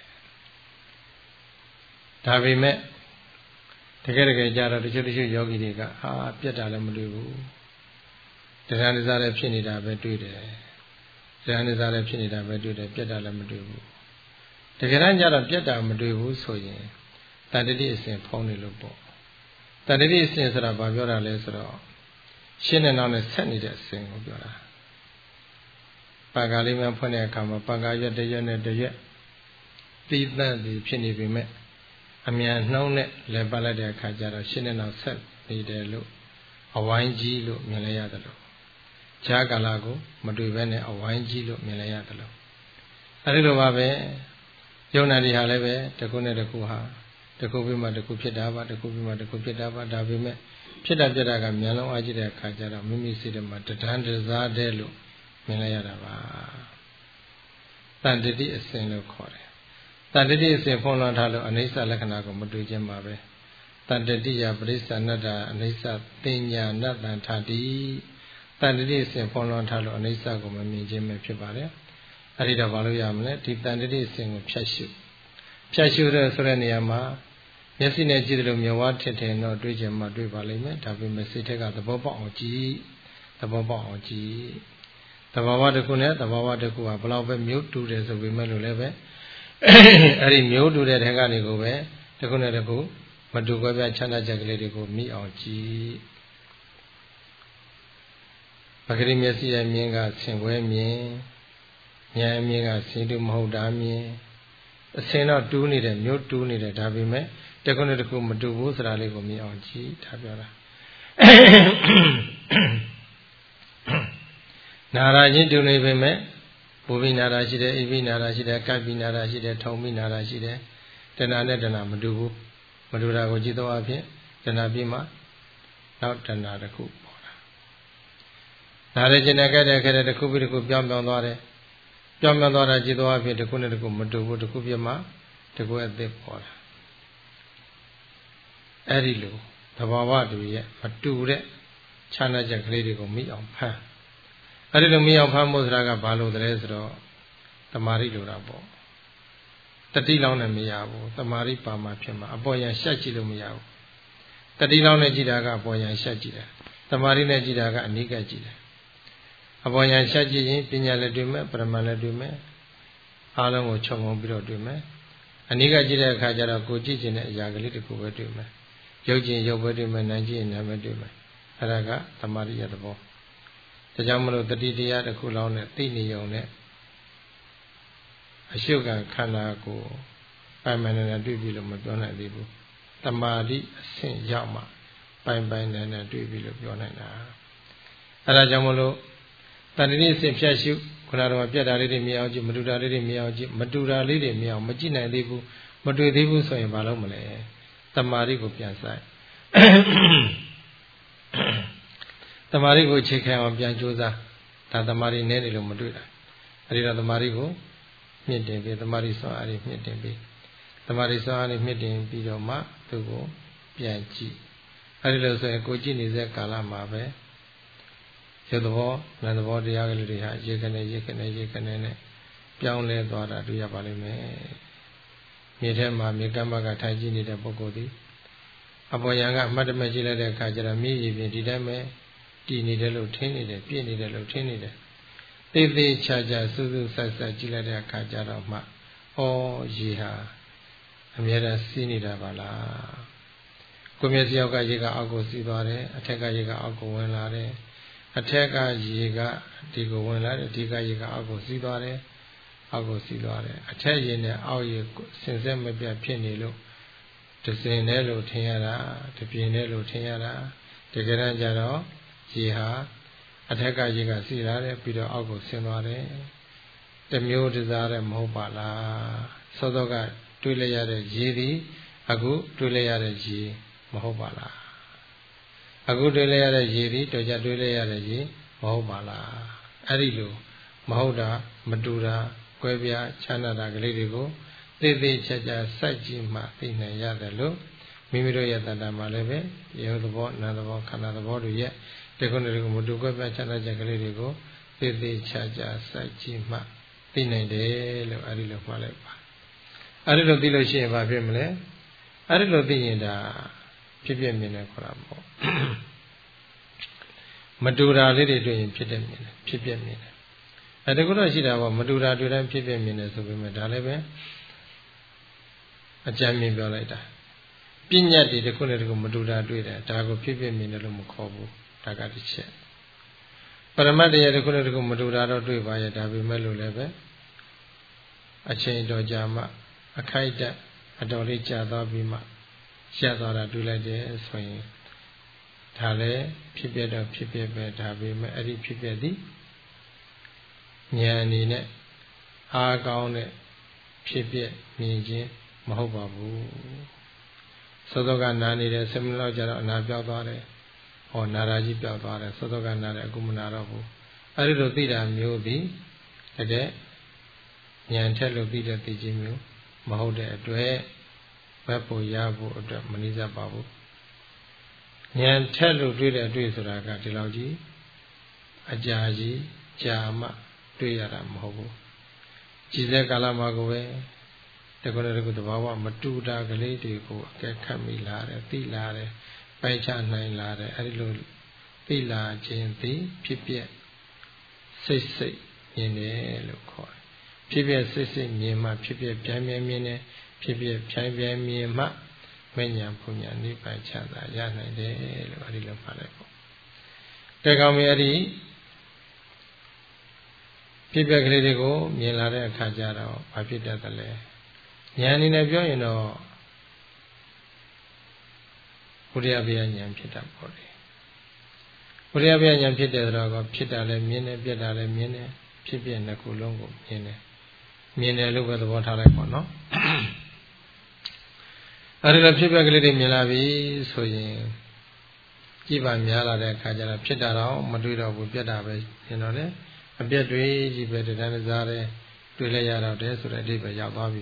S1: ဒါပေမဲ့တကယ်တကယ်ကြတော့တချို့တချို့ယောဂီတွေကအာပြတ်တာလည်းမတွေ့ဘူးတရားနိစ္စလည်းဖြစ်နေတာပဲတွေ့တယ်တရားနိစ္စလည်းဖြစ်နေတာပဲတွေ့တယ်ပြတ်တာလည်းမတွေ့ဘူးတကယ်တမ်းကျတော့ပြတ်တာမတွေ့ဘူးဆိုရင်တတ္တိအစဉ်ဖုံးနေလို့ပေါ့တတ္တိအစဉ်ဆိုတာဘာပြောတာလဲဆိုတော့ရှင်းတဲ့နောက်နဲ့ဆက်နေတဲ့အစဉ်ကိုပြောတာပါဠိလေးများဖွင့်တဲ့အခါမှာပါဠိရွက်တရွက်နဲ့တရွက်သီးသန့်ပြီးဖြစ်နေပြီမဲ့အအမြန်နှုံးနဲ့လဲပတ်လိုက်တဲ့အခါကျတော့ရှင်းတဲ့နောက်ဆက်နေတယ်လို့အဝိုင်းကြီးလို့မြင်လိုက်ရတယ်လို့ဈာကာလကိုမတွေ့ဘဲနဲ့အဝိုင်းကြီးလို့မြင်လိုက်ရတယ်လို့အဲဒီလိုပါပဲယုံနာတွေဟာလည်းပဲတစ်ခုနဲ့တစ်ခုဟာတစ်ခုပြီးမှတစ်ခုဖြစ်တာပါတစ်ခုပြီးမှတစ်ခုဖြစ်တာပါဒါပေမဲ့ဖြစ်တာပြတာကမြန်လုံးအားကြီးတဲ့အခါကျတော့မိမိစိတ်ထဲမှာတဒန်းတစားတဲ့လို့မြင်လိုက်ရတာပါတန်တတိအစဉ်လို့ခေါ်တယ်တန်တတိအစဉ်ဖုံးလွှမ်းထားလို့အနိစ္စလက္ခဏာကိုမတွေ့ခြင်းပါပဲတန်တတိယပရိစ္ဆာနတ္တအနိစ္စတင်ညာနတ္တံထာတိတန်တတိအစဉ်ဖုံးလွှမ်းထားလို့အနိစ္စကိုမမြင်ခြင်းပဲဖြစ်ပါတယ်အဲ့ဒီတော့ဘာလို့ရမလဲဒီတန်တတိအစဉ်ကိုဖြတ်ရှုဖြတ်ရှုတဲ့ဆိုတဲ့နေရာမှာမျက်စိနဲ့ကြည့်တယ်လို့မြင်ဝါထင်တယ်တော့တွေ့ကြမှာတွေ့ပါလိမ့်မယ်ဒါပေမဲ့စိတ်ထက်ကသဘောပေါက်အောင်ကြည့်သဘောပေါက်အောင်ကြည့်သဘာဝတစ်ခုနဲ့သဘာဝတစ်ခုဟာဘလောက်ပဲမျိုးတူတယ်ဆိုပေမဲ့လို့လည်းပဲအဲ့ဒီမျိုးတူတဲ့ထဲကနေကိုပဲတစ်ခုနဲ့တစ်ခုမတူကွဲပြားချမ်းသာချက်ကလေးတွေကိုမိအောင်ကြည့်ပဂရိမျက်စိရဲ့မြင်ကဆင်ခွဲမြင်ဉာဏ်မြင်ကဆင်တူမဟုတ်တာမြင်အစင်တော့တူးနေတယ်မျိုးတူးနေတယ်ဒါပေမဲ့တစ်ခုနဲ့တစ်ခုမတူဘူးဆိုတာလေးကိုမြင်အောင်ကြည့်ဒါပြောတာနာရာချင်းတူနေပေမဲ့ဘူပိနာရာရှိတယ်အိပိနာရာရှိတယ်ကပ္ပိနာရာရှိတယ်ထုံပိနာရာရှိတယ်တဏှာနဲ့တဏှာမတူဘူးမတူတာကိုကြည့်တော့အဖြစ်တဏှာပြီးမှနောက်တဏှာတစ်ခုပေါ်တာနာရချင်းနဲ့ကြတဲ့ခဲ့တဲ့တစ်ခုပြီးတစ်ခုပြောင်းပြောင်းသွားတယ်ပြောင်းပြောင်းသွားတာကြည့်တော့အဖြစ်တစ်ခုနဲ့တစ်ခုမတူဘူးတစ်ခုပြမှတစ်ခုအသစ်ပေါ်တာအဲ့ဒီလိုသဘာဝတူရဲ့မတူတဲ့ခြားနာချက်ကလေးတွေကိုမိအောင်ဖမ်းအဲ့ဒီလိုမိအောင်ဖမ်းဖို့ဆိုတာကဘာလို့လဲဆိုတော့တမာရိလိုတာပေါ့တတိလောင်းနဲ့မရဘူးတမာရိပါမှာဖြစ်မှာအပေါ်ရန်ရှက်ကြည့်လို့မရဘူးတတိလောင်းနဲ့ကြည့်တာကအပေါ်ရန်ရှက်ကြည့်တယ်တမာရိနဲ့ကြည့်တာကအနိကကြည့်တယ်အပေါ်ရန်ရှက်ကြည့်ရင်ပညာလည်းတွေ့မယ်ပရမတ်လည်းတွေ့မယ်အားလုံးကိုခြုံငုံပြီးတော့တွေ့မယ်အနိကကြည့်တဲ့အခါကျတော့ကိုကြည့်ခြင်းတဲ့အရာကလေးတစ်ခုပဲတွေ့မယ်ရုပ်ချင်းရုပ်ပဲတွေ့မယ်နာမ်ချင်းနာမ်ပဲတွေ့မယ်အဲ့ဒါကတမာရိယသဘောဒါကြောင့်မလို့တတိတရားတစ်ခုလုံးနဲ့သိနေုံနဲ့အရှုကခန္ဓာကိုပိုင်ပိုင်နဲ့နဲ့တွေ့ပြီလို့မပြောနိုင်သေးဘူးတမာတိအဆင့်ရောက်မှပိုင်ပိုင်နဲ့နဲ့တွေ့ပြီလို့ပြောနိုင်တာအဲဒါကြောင့်မလို့တဏှိအဆင့်ဖြတ်ရှုခုနကတော့ပြတ်တာလေးတွေမြင်အောင်ကြည့်မတူတာလေးတွေမြင်အောင်ကြည့်မတူတာလေးတွေမြင်အောင်မကြည့်နိုင်သေးဘူးမတွေ့သေးဘူးဆိုရင်ဘာလုပ်မလဲတမာတိကိုပြန်ဆိုင်တမာတိကိုအခြေခံအောင်ပြန်ကြိုးစားဒါတမာတိနည်းနေလို့မတွေ့တာအဲဒီတော့တမာတိကိုမြင့်တင်ပြီးတမာတိစွမ်းအားတွေမြင့်တင်ပြီးတမာတိစွမ်းအားတွေမြင့်တင်ပြီးတော့မှသူ့ကိုပြန်ကြည့်အဲဒီလိုဆိုရင်ကိုကြည့်နေတဲ့ကာလမှာပဲရုပ်သဘောနာမ်သဘောတရားကလေးတွေဟာရေကနေရေကနေရေကနေနဲ့ပြောင်းလဲသွားတာတွေ့ရပါလိမ့်မယ်မြေထဲမှာမြေကမ်းဘက်ကထိုင်ကြည့်နေတဲ့ပုဂ္ဂိုလ်ဒီအပေါ်ယံကအမှတ်တမဲ့ကြည့်လိုက်တဲ့အခါကျတော့မြေရည်ပြင်ဒီတိုင်းပဲတည်နေတယ်လို့ထင်နေတယ်ပြည့်နေတယ်လို့ထင်နေတယ်သေသေးချာချာစူးစူးဆက်ဆက်ကြည့်လိုက်တဲ့အခါကျတော့မှဩရေဟာအမြဲတမ်းစီးနေတာပါလားကိုမျက်စိရောက်ကရေကအောက်ကိုစီးသွားတယ်အထက်ကရေကအောက်ကိုဝင်လာတယ်အထက်ကရေကဒီကိုဝင်လာတယ်ဒီကရေကအောက်ကိုစီးသွားတယ်အောက်ကိုစီးသွားတယ်အထက်ရေနဲ့အောက်ရေဆင်ဆက်မပြတ်ဖြစ်နေလို့တစင်နဲ့လို့ထင်ရတာတပြင်းနဲ့လို့ထင်ရတာတကယ်တမ်းကျတော့ရေဟာအထက်ကရေကစီးလာတယ်ပြီးတော့အောက်ကိုဆင်းသွားတယ်တမျိုးတစားတဲ့မဟုတ်ပါလားသောသောကတွေးလိုက်ရတဲ့ရေဒီအခုတွေးလိုက်ရတဲ့ရေမဟုတ်ပါလားအခုတွေးလိုက်ရတဲ့ရေဒီတော်ကြတွေးလိုက်ရတဲ့ရေမဟုတ်ပါလားအဲ့ဒီလိုမဟုတ်တာမတူတာကွဲပြားခြားနာတာကလေးတွေကိုသေသေးချာချာစိုက်ကြည့်မှသိနိုင်ရတယ်လို့မိမိတို့ရဲ့တဏ္ဍာမှာလည်းပဲရုပ်သဘောနာမ်သဘောခန္ဓာသဘောတွေရဲ့ဒီကုန်းတွေကိုမတူကွဲပြားခြားနာချက်ကလေးတွေကိုသေသေးချာချာစိုက်ကြည့်မှသိနိုင်တယ်လို့အဲ့ဒီလိုမှလိုက်ပါအဲ့ဒီလိုသိလို့ရှိရင်ဘာဖြစ်မလဲအဲ့ဒီလိုသိရင်ဒါဖြစ်ပြမြင်တယ်ခေါ်တာပေါ့မတူတာလေးတွေတွေ့ရင်ဖြစ်တယ်မြင်တယ်ဖြစ်ပြမြင်တယ်အဲ့ဒါကတော့ရှိတာပေါ့မတူတာတွေ့တိုင်းဖြစ်ပြမြင်တယ်ဆိုပေမဲ့ဒါလည်းပဲအကြမ်းမြင်ပြောလိုက်တာပညာတွေတစ်ခုနဲ့တစ်ခုမတူတာတွေ့တယ်ဒါကိုဖြစ်ပြမြင်တယ်လို့မခေါ်ဘူးဒါကတစ်ချက်ပရမတ်တရားတစ်ခုနဲ့တစ်ခုမတူတာတော့တွေ့ပါရဲ့ဒါပေမဲ့လို့လည်းပဲအချိန်တော်ကြာမှအခိုက်အတန့်အတော်လေးကြာသွားပြီးမှရက်သွားတာတွေ့လိုက်တယ်ဆိုရင်ဒါလည်းဖြစ်ပြတော့ဖြစ်ပြပဲဒါပေမဲ့အဲ့ဒီဖြစ်ပြသည်ဉာဏ်အနေနဲ့အားကောင်းတဲ့ဖြစ်ပြမြင်ခြင်းမဟုတ်ပါဘူးသောသောကနာနေတယ်ဆယ်မိနစ်လောက်ကြာတော့အနာပြောက်သွားတယ်ဟောနာရာကြီးပြောက်သွားတယ်သောသောကနာတယ်အခုမနာတော့ဘူးအဲ့ဒီလိုသိတာမျိုးသည်တကယ်ဉာဏ်ထက်လို့သိတဲ့သိခြင်းမျိုးမဟုတ်တဲ့အတွက်ဘက်ဖို့ရဖို့အတွက်မနိစ္စပါဘူးဉာဏ်ထက်လို့တွေ့တဲ့အတွေ့ဆိုတာကဒီလောက်ကြီးအကြာကြီးကြာမှတွေ့ရတာမဟုတ်ဘူးကြည်စဲကာလမှာကိုပဲတက္ကသိုလ်တက္ကသိုလ်တဘာဝမတူတာကလေးတွေကိုအကဲခတ်မိလာတယ်သိလာတယ်ပိုင်ချနိုင်လာတယ်အဲဒီလိုသိလာခြင်းသည်ဖြစ်ပြစိတ်စိတ်မြင်တယ်လို့ခေါ်တယ်ဖြစ်ပြစိတ်စိတ်မြင်မှဖြစ်ပြပြန်ပြန်မြင်တယ်ဖြစ်ပြပြန်ပြန်မြင်မှမဉ္ဇဉ်ဘုညာနိဗ္ဗာန်ချမ်းသာရနိုင်တယ်လို့အဲဒီလိုပါလိုက်ပေါ့တေကောင်မအဲ့ဒီဖြစ်ပြကလေးတွေကိုမြင်လာတဲ့အခါကျတော့ဘာဖြစ်တတ်သလဲဉာဏ်အနေနဲ့ပြောရင်တော့ဘုရားဗျာဉာဏ်ဖြစ်တာပေါ့လေဘုရားဗျာဉာဏ်ဖြစ်တယ်ဆိုတော့ဖြစ်တာလည်းမြင်တယ်ပြက်တာလည်းမြင်တယ်ဖြစ်ပြနှစ်ခုလုံးကိုမြင်တယ်မြင်တယ်လို့ပဲသဘောထားလိုက်ပေါ့နော်အဲဒီလိုဖြစ်ပြကလေးတွေမြင်လာပြီဆိုရင်ကြည်ပါများလာတဲ့အခါကျတော့ဖြစ်တာတော့မတွေ့တော့ဘူးပြက်တာပဲမြင်တော့လေအပြက်တွေကြီးပဲတဏှာစားတယ်တွေ့လဲရတော့တယ်ဆိုတဲ့အဓိပ္ပာယ်ရောက်သွားပြီ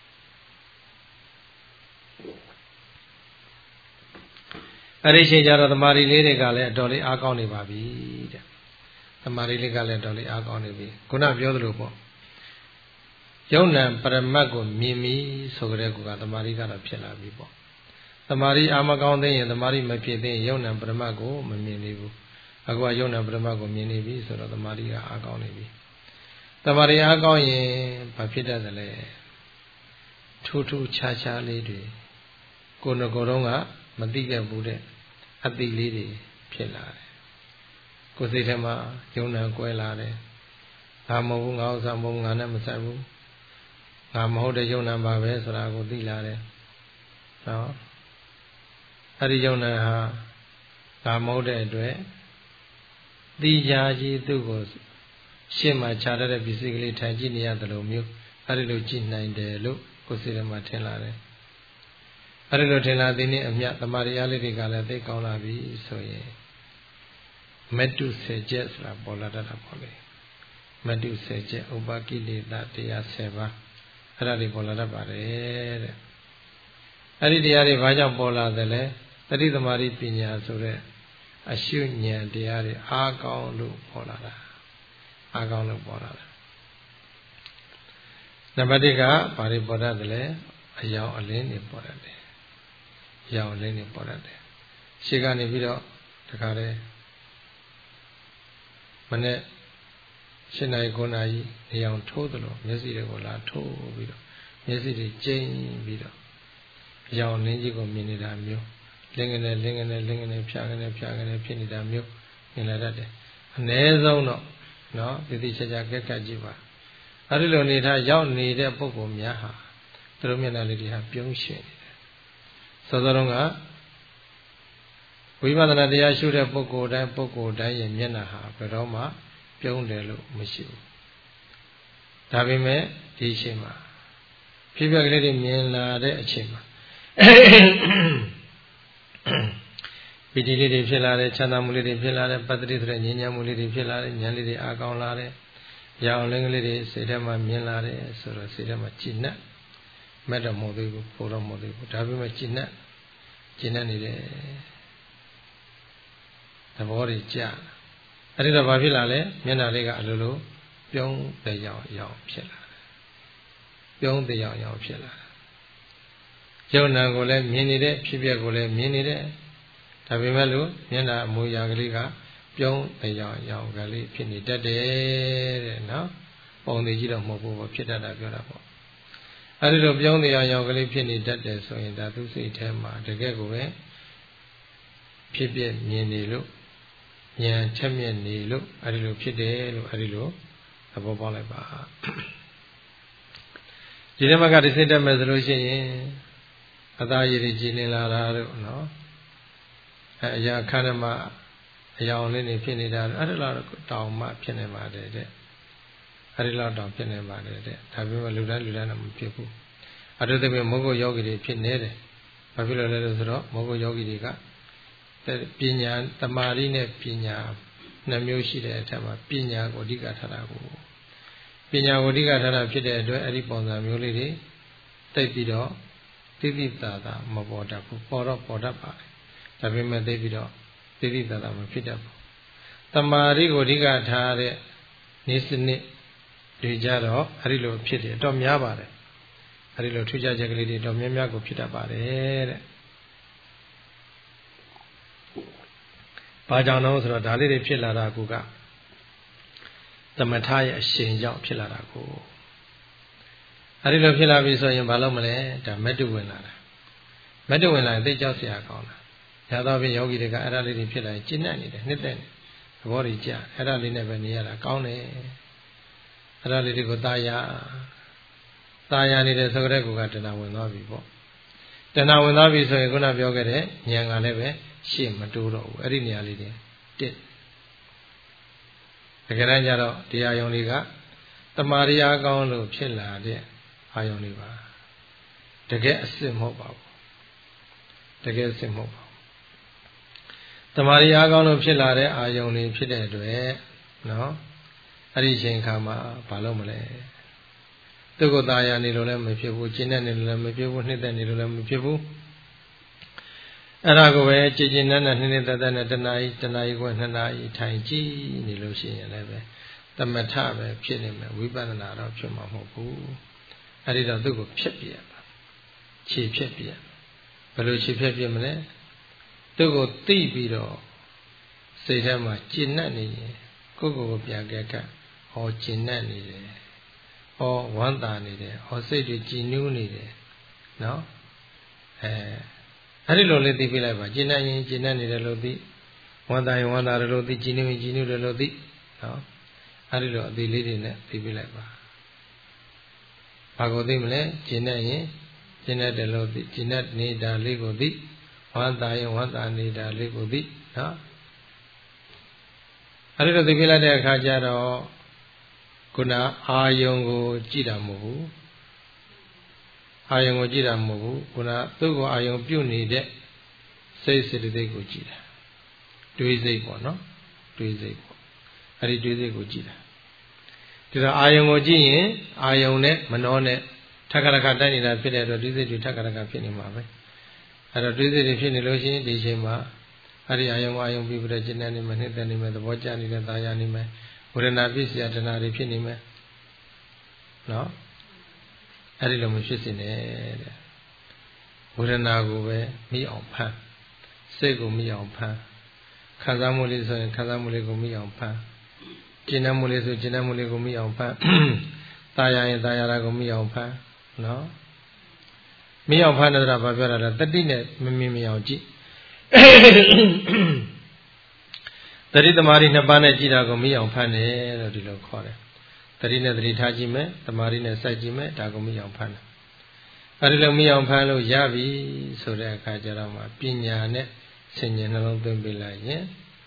S1: အဲ့ဒီချိန်ကျတော့သမာဓိလေးတွေကလည်းအတော်လေးအားကောင်းနေပါပြီတဲ့သမာဓိလေးကလည်းအတော်လေးအားကောင်းနေပြီခုနပြောသလိုပေါ့ယုံနံပရမတ်ကိုမြင်ပြီဆိုကြတဲ့ကူကသမာဓိကတော့ဖြစ်လာပြီပေါ့သမာဓိအာမကောင်းသေးရင်သမာဓိမဖြစ်သေးရင်ယုံနံပရမတ်ကိုမမြင်သေးဘူးအခုကယုံနံပရမတ်ကိုမြင်နေပြီဆိုတော့သမာဓိကအားကောင်းနေပြီသမာဓိအားကောင်းရင်ဘာဖြစ်တတ်သလဲထူးထူးခြားခြားလေးတွေကိုယ်ငကိုယ်တော့ကမသိခဲ့ဘူးတဲ့အသိလေးတွေဖြစ်လာတယ်ကိုယ်စိတ်ထဲမှာယုံနံကွဲလာတယ်ငါမဟုတ်ဘူးငါဥစ္စာမဟုတ်ငါနဲ့မဆက်ဘူးငါမဟုတ်တဲ့ယုံနံပါပဲဆိုတာကိုသိလာတယ်နော်အဲ့ဒီယုံနံဟာငါမဟုတ်တဲ့အတွက်သိကြကြီးသူ့ကိုရှေ့မှာခြားတဲ့ပစ္စည်းကလေးထိုင်ကြည့်နေရတယ်လို့မျိုးအဲ့ဒီလိုကြည့်နိုင်တယ်လို့ကိုယ်စိတ်ထဲမှာထင်လာတယ်အဲ့ဒီလိုထင်လာသည်နဲ့အမြတ်သမာဓိအားလေးတွေကလည်းသိကောင်းလာပြီဆိုရင်မတုစေချက်ဆိုတာပေါ်လာတတ်တာပေါ့လေမတုစေချက်ဥပကိလေသာတရားဆယ်ပါးအဲ့ဒါတွေပေါ်လာတတ်ပါတယ်တဲ့အဲ့ဒီတရားတွေဘာကြောင့်ပေါ်လာသလဲတတိသမารိပညာဆိုတဲ့အရှုဉာဏ်တရားတွေအားကောင်းလို့ပေါ်လာတာအားကောင်းလို့ပေါ်လာတာနံပါတ်၁ကဘာတွေပေါ်တတ်သလဲအယောင်အလင်းတွေပေါ်တတ်တယ်အယောင်အလင်းတွေပေါ်တတ်တယ်ရှေ့ကနေပြီးတော့တခါတည်းမနေ့ရှင်းနိုင်9နာရီနေအောင်ထိုးသလိုမျက်စိတွေကိုလာထိုးပြီးတော့မျက်စိတွေကျိန်းပြီးတော့အယောင်လင်းကြီးကိုမြင်နေတာမျိုးလင်းကနေလင်းကနေလင်းကနေဖြာကနေဖြာကနေဖြစ်နေတာမျိုးမြင်လာတတ်တယ်အ ਨੇ ဆုံးတော့နော်ဒီတိချာချာကက်ကက်ကြည့်ပါအဲ့ဒီလိုနေထားရောက်နေတဲ့ပုဂ္ဂိုလ်များဟာသူတို့မျက်နှာလေးတွေဟာပြုံးရွှင်နေတယ်စောစောတုန်းကဝိပဿနာတရားရှုတဲ့ပုဂ္ဂိုလ်တိုင်းပုဂ္ဂိုလ်တိုင်းရဲ့မျက်နှာဟာဘယ်တော့မှပြုံးတယ်လို့မရှိဘူးဒါပေမဲ့ဒီအချိန်မှာဖြစ်ပြကလေးတွေမြင်လာတဲ့အချိန်မှာပီတိလေးတွေဖြစ်လာတယ်ချမ်းသာမှုလေးတွေဖြစ်လာတယ်ပတ္တိဆိုတဲ့ဉာဏ်ဉာဏ်မှုလေးတွေဖြစ်လာတယ်ဉာဏ်လေးတွေအားကောင်းလာတယ်ရောင်လင်းကလေးတွေစိတ်ထဲမှာမြင်လာတယ်ဆိုတော့စိတ်ထဲမှာကြည်နက်မဲ့တော့မဟုတ်သေးဘူးပို့တော့မဟုတ်သေးဘူးဒါပေမဲ့ကြည်နက်ကြည်နက်နေတယ်သဘောတွေကြာအဲ့ဒီတော့ဘာဖြစ်လာလဲမျက်နှာလေးကအလိုလိုပြုံးတဲ့ရောင်ရောင်ဖြစ်လာတယ်ပြုံးတဲ့ရောင်ရောင်ဖြစ်လာတယ်ယုံနာကိုလည်းမြင်နေတဲ့ဖြစ်ပျက်ကိုလည်းမြင်နေတဲ့ဒါပေမဲ့လို့မျက်နှာအမူအရာကလေးကပြုံးတဲ့ရောင်ရောင်ကလေးဖြစ်နေတတ်တယ်တဲ့နော်ပုံသေးကြီးတော့မဟုတ်ဘူးဖြစ်တတ်တာပြောတာပေါ့အဲ့ဒီလိုပြုံးတဲ့ရောင်ရောင်ကလေးဖြစ်နေတတ်တယ်ဆိုရင်ဒါသူစိတ်ထဲမှာတကယ်ကိုပဲဖြစ်ပျက်မြင်နေလို့ဉာဏ်ချက်မြက်နေလို့အဲ့ဒီလိုဖြစ်တယ်လို့အဲ့ဒီလိုသဘောပေါက်လိုက်ပါဒီဓမ္မကတစ်စိတ်တက်မယ်ဆိုလို့ရှိရင်အသားရည်ကြီးနေလာတာတို့နော်အဲအရာခန္ဓာမှာအယောင်လေးနေဖြစ်နေတာအဲ့ဒါလောက်တောင်မှဖြစ်နေပါတယ်တဲ့အဲ့ဒီလောက်တောင်ဖြစ်နေပါတယ်တဲ့ဒါပေမဲ့လူတိုင်းလူတိုင်းတော့မဖြစ်ဘူးအတုတ္တမေမောဂယောဂီတွေဖြစ်နေတယ်ဘာဖြစ်လို့လဲလို့ဆိုတော့မောဂယောဂီတွေကပညာတမာရီနဲ့ပညာနှစ်မျိုးရှိတဲ့အထက်မှာပညာကိုအဓိကထားတာကိုပညာကိုအဓိကထားတာဖြစ်တဲ့အတွက်အဲ့ဒီပုံစံမျိုးလေးတွေတိတ်ပြီးတော့တိတိသာသာမပေါ်တတ်ဘူးပေါ်တော့ပေါ်တတ်ပါတယ်ဒါပေမဲ့တိတ်ပြီးတော့တိတိသာသာမဖြစ်တတ်ဘူးတမာရီကိုအဓိကထားတဲ့နေစနစ်တွေကြတော့အဲ့ဒီလိုဖြစ်တယ်တော့များပါတယ်အဲ့ဒီလိုထူးခြားချက်ကလေးတွေတော့များများကိုဖြစ်တတ်ပါတယ်တဲ့ဘာကြောင့်လဲဆိုတော့ဒါလေးတွေဖြစ်လာတာကသမထရဲ့အရှင်ကြောင့်ဖြစ်လာတာကိုအဲဒီလိုဖြစ်လာပြီဆိုရင်ဘာလုပ်မလဲဒါမက်တုဝင်လာတာမက်တုဝင်လာရင်သိကြောက်เสียကောင်းတာဒါတော့ပြင်ယောဂီတွေကအဲ့ဒါလေးတွေဖြစ်လာရင်ကျင့်တတ်နေတယ်နှစ်သက်နေသဘောတွေကြအဲ့ဒါလေးနဲ့ပဲနေရတာကောင်းတယ်အဲ့ဒါလေးတွေကိုตายာตายာနေတဲ့ဆိုကြတဲ့ကူကတဏှာဝင်သွားပြီပေါ့တဏှာဝင်သွားပြီဆိုရင်ခုနပြောခဲ့တဲ့ဉာဏ်ကလည်းပဲရှေ့မတိုးတော့ဘူးအဲ့ဒီနေရာလေးတွေတစ်တကယ်တမ်းကျတော့တရားယုံတွေကတမာရီအားကောင်းလို့ဖြစ်လာတဲ့အာယုံတွေပါတကယ်အစစ်မဟုတ်ပါဘူးတကယ်အစစ်မဟုတ်ပါဘူးတမာရီအားကောင်းလို့ဖြစ်လာတဲ့အာယုံတွေဖြစ်တဲ့အတွက်နော်အဲ့ဒီအချိန်ခါမှာဘာလုပ်မလဲသူကသာယာနေလို့လည်းမဖြစ်ဘူးကျင့်တဲ့နေလို့လည်းမဖြစ်ဘူးနှစ်သက်နေလို့လည်းမဖြစ်ဘူးအဲ့ဒါကိုပဲကြည်ကျင်နဲ့နဲ့နှစ်နှစ်သက်သက်နဲ့တဏှာကြီးတဏှာကြီးကိုနှစ်နာရီထိုင်ကြည့်နေလို့ရှိရင်လည်းပဲသမထပဲဖြစ်နေမယ်ဝိပဿနာတော့ဖြစ်မှာမဟုတ်ဘူးအဲ့ဒီတော့သူ့ကိုဖြတ်ပြရမှာခြေဖြတ်ပြဘယ်လိုခြေဖြတ်ပြမလဲသူ့ကိုသိပြီးတော့စိတ်ထဲမှာကျဉ်တ်နေရင်ကိုယ့်ကိုယ်ကိုပြန်ကြက်ကဟောကျဉ်တ်နေတယ်ဟောဝမ်းသာနေတယ်ဟောစိတ်တွေကြည်နူးနေတယ်နော်အဲအဲ့ဒီလိုလေးသိပြလိုက်ပါကျင့်နေရင်ကျင့်နေနေတယ်လို့သိဝန္တာရင်ဝန္တာတယ်လို့သိကျင့်နေရင်ကျင့်နေတယ်လို့သိနော်အဲ့ဒီလိုအသေးလေးတွေနဲ့သိပြလိုက်ပါဘာကိုသိမလဲကျင့်နေရင်ကျင့်နေတယ်လို့သိကျင့်နေနေတာလေးကိုသိဝန္တာရင်ဝန္တာနေတာလေးကိုသိနော်အဲ့ဒီလိုသိပြလိုက်တဲ့အခါကျတော့ခုနအာယုံကိုကြည့်တာမဟုတ်ဘူးအာယုံကိုကြည့်တာမဟုတ်ဘူးခုနသူ့ကိုအာယုံပြုတ်နေတဲ့စိတ်စေတသိက်ကိုကြည့်တာတွေးစိတ်ပေါ့နော်တွေးစိတ်ပေါ့အဲ့ဒီတွေးစိတ်ကိုကြည့်တာဒီတော့အာယုံကိုကြည့်ရင်အာယုံနဲ့မနှောနဲ့ထက်ကရခတိုက်နေတာဖြစ်တဲ့အတွက်တွေးစိတ်တွေထက်ကရခဖြစ်နေမှာပဲအဲ့တော့တွေးစိတ်တွေဖြစ်နေလို့ရှိရင်ဒီချိန်မှာအဲ့ဒီအာယုံအာယုံပြီးပြီးတော့ကျင့်နေမယ်နှစ်သက်နေမယ်သဘောကျနေတဲ့သာယာနေမယ်ဝေဒနာပြည့်စရာတဏှာတွေဖြစ်နေမယ်နော်အဲ့ဒီလိုမဖြစ်စေနဲ့တဲ့ဝေဒနာကိုပဲမိအောင်ဖမ်းစိတ်ကိုမိအောင်ဖမ်းခံစားမှုလေးဆိုရင်ခံစားမှုလေးကိုမိအောင်ဖမ်းကျင့်မှုလေးဆိုကျင့်မှုလေးကိုမိအောင်ဖမ်းတာယာရင်တာယာတာကိုမိအောင်ဖမ်းနော်မိအောင်ဖမ်းတဲ့တာဘာပြောတာလဲတတိနဲ့မမြင်မအောင်ကြည့်တတိသမารိနှစ်ပါးနဲ့ကြည့်တာကိုမိအောင်ဖမ်းတယ်လို့ဒီလိုခေါ်တယ်တတိနဲ့တတိထားကြည့်မယ်တမာရီနဲ့စိုက်ကြည့်မယ်ဒါကိုမိအောင်ဖမ်းတယ်အဲဒီလိုမိအောင်ဖမ်းလို့ရပြီဆိုတဲ့အခါကျတော့မှပညာနဲ့ဆင်ញင်နှလုံးသွင်းပေးလိုက်ရင်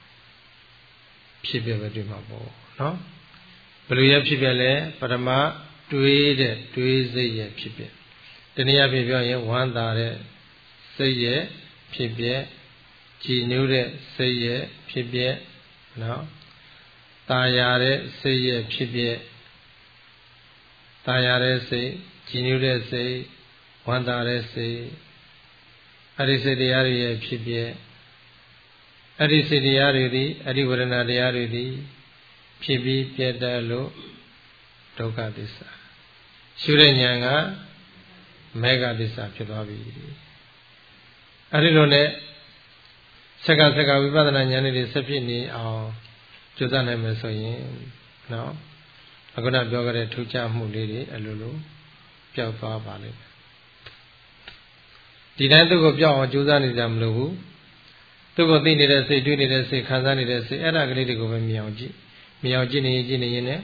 S1: ဖြစ်ပြပဲတွေ့မှာပေါ့နော်ဘယ်လိုရဖြစ်ပြလဲပထမတွေးတဲ့တွေးစိတ်ရဲ့ဖြစ်ပြတနည်းအားဖြင့်ပြောရင်ဝမ်းသာတဲ့စိတ်ရဲ့ဖြစ်ပြကြည်နူးတဲ့စိတ်ရဲ့ဖြစ်ပြနော်ตาယာတဲ့စိတ်ရဲ့ဖြစ်ပြตาယာတဲ့စိတ်ကြည်နူးတဲ့စိတ်ဝမ်းသာတဲ့စိတ်အဲ့ဒီစိတ်တရားတွေရဲ့ဖြစ်ပြအဲ့ဒီစိတ်တရားတွေသည်အဲ့ဒီဝေဒနာတရားတွေသည်ဖြစ်ပြီးပြတ်တတ်လို့ဒုက္ခသစ္စာရှုတဲ့ဉာဏ်ကမေဃသစ္စာဖြစ်သွားပြီအဲ့ဒီလိုနဲ့စက္ကစက္ကဝိပဿနာဉာဏ်တွေဆက်ဖြစ်နေအောင်ကြိုးစားနိုင်မယ်ဆိုရင်နော်အခုနပြောခဲ့တဲ့ထူးခြားမှုလေးတွေအလိုလိုပျောက်သွားပါလိမ့်မယ်ဒီတိုင်းသူ့ကိုပျောက်အောင်ကြိုးစားနေကြမလို့ဘူးသူ့ကိုသိနေတဲ့စိတ်တွေးနေတဲ့စိတ်ခံစားနေတဲ့စိတ်အဲ့ဒါကလေးတွေကိုပဲမြင်အောင်ကြည့်မြင်အောင်ကြည့်နေရင်ကြည့်နေရင်လည်း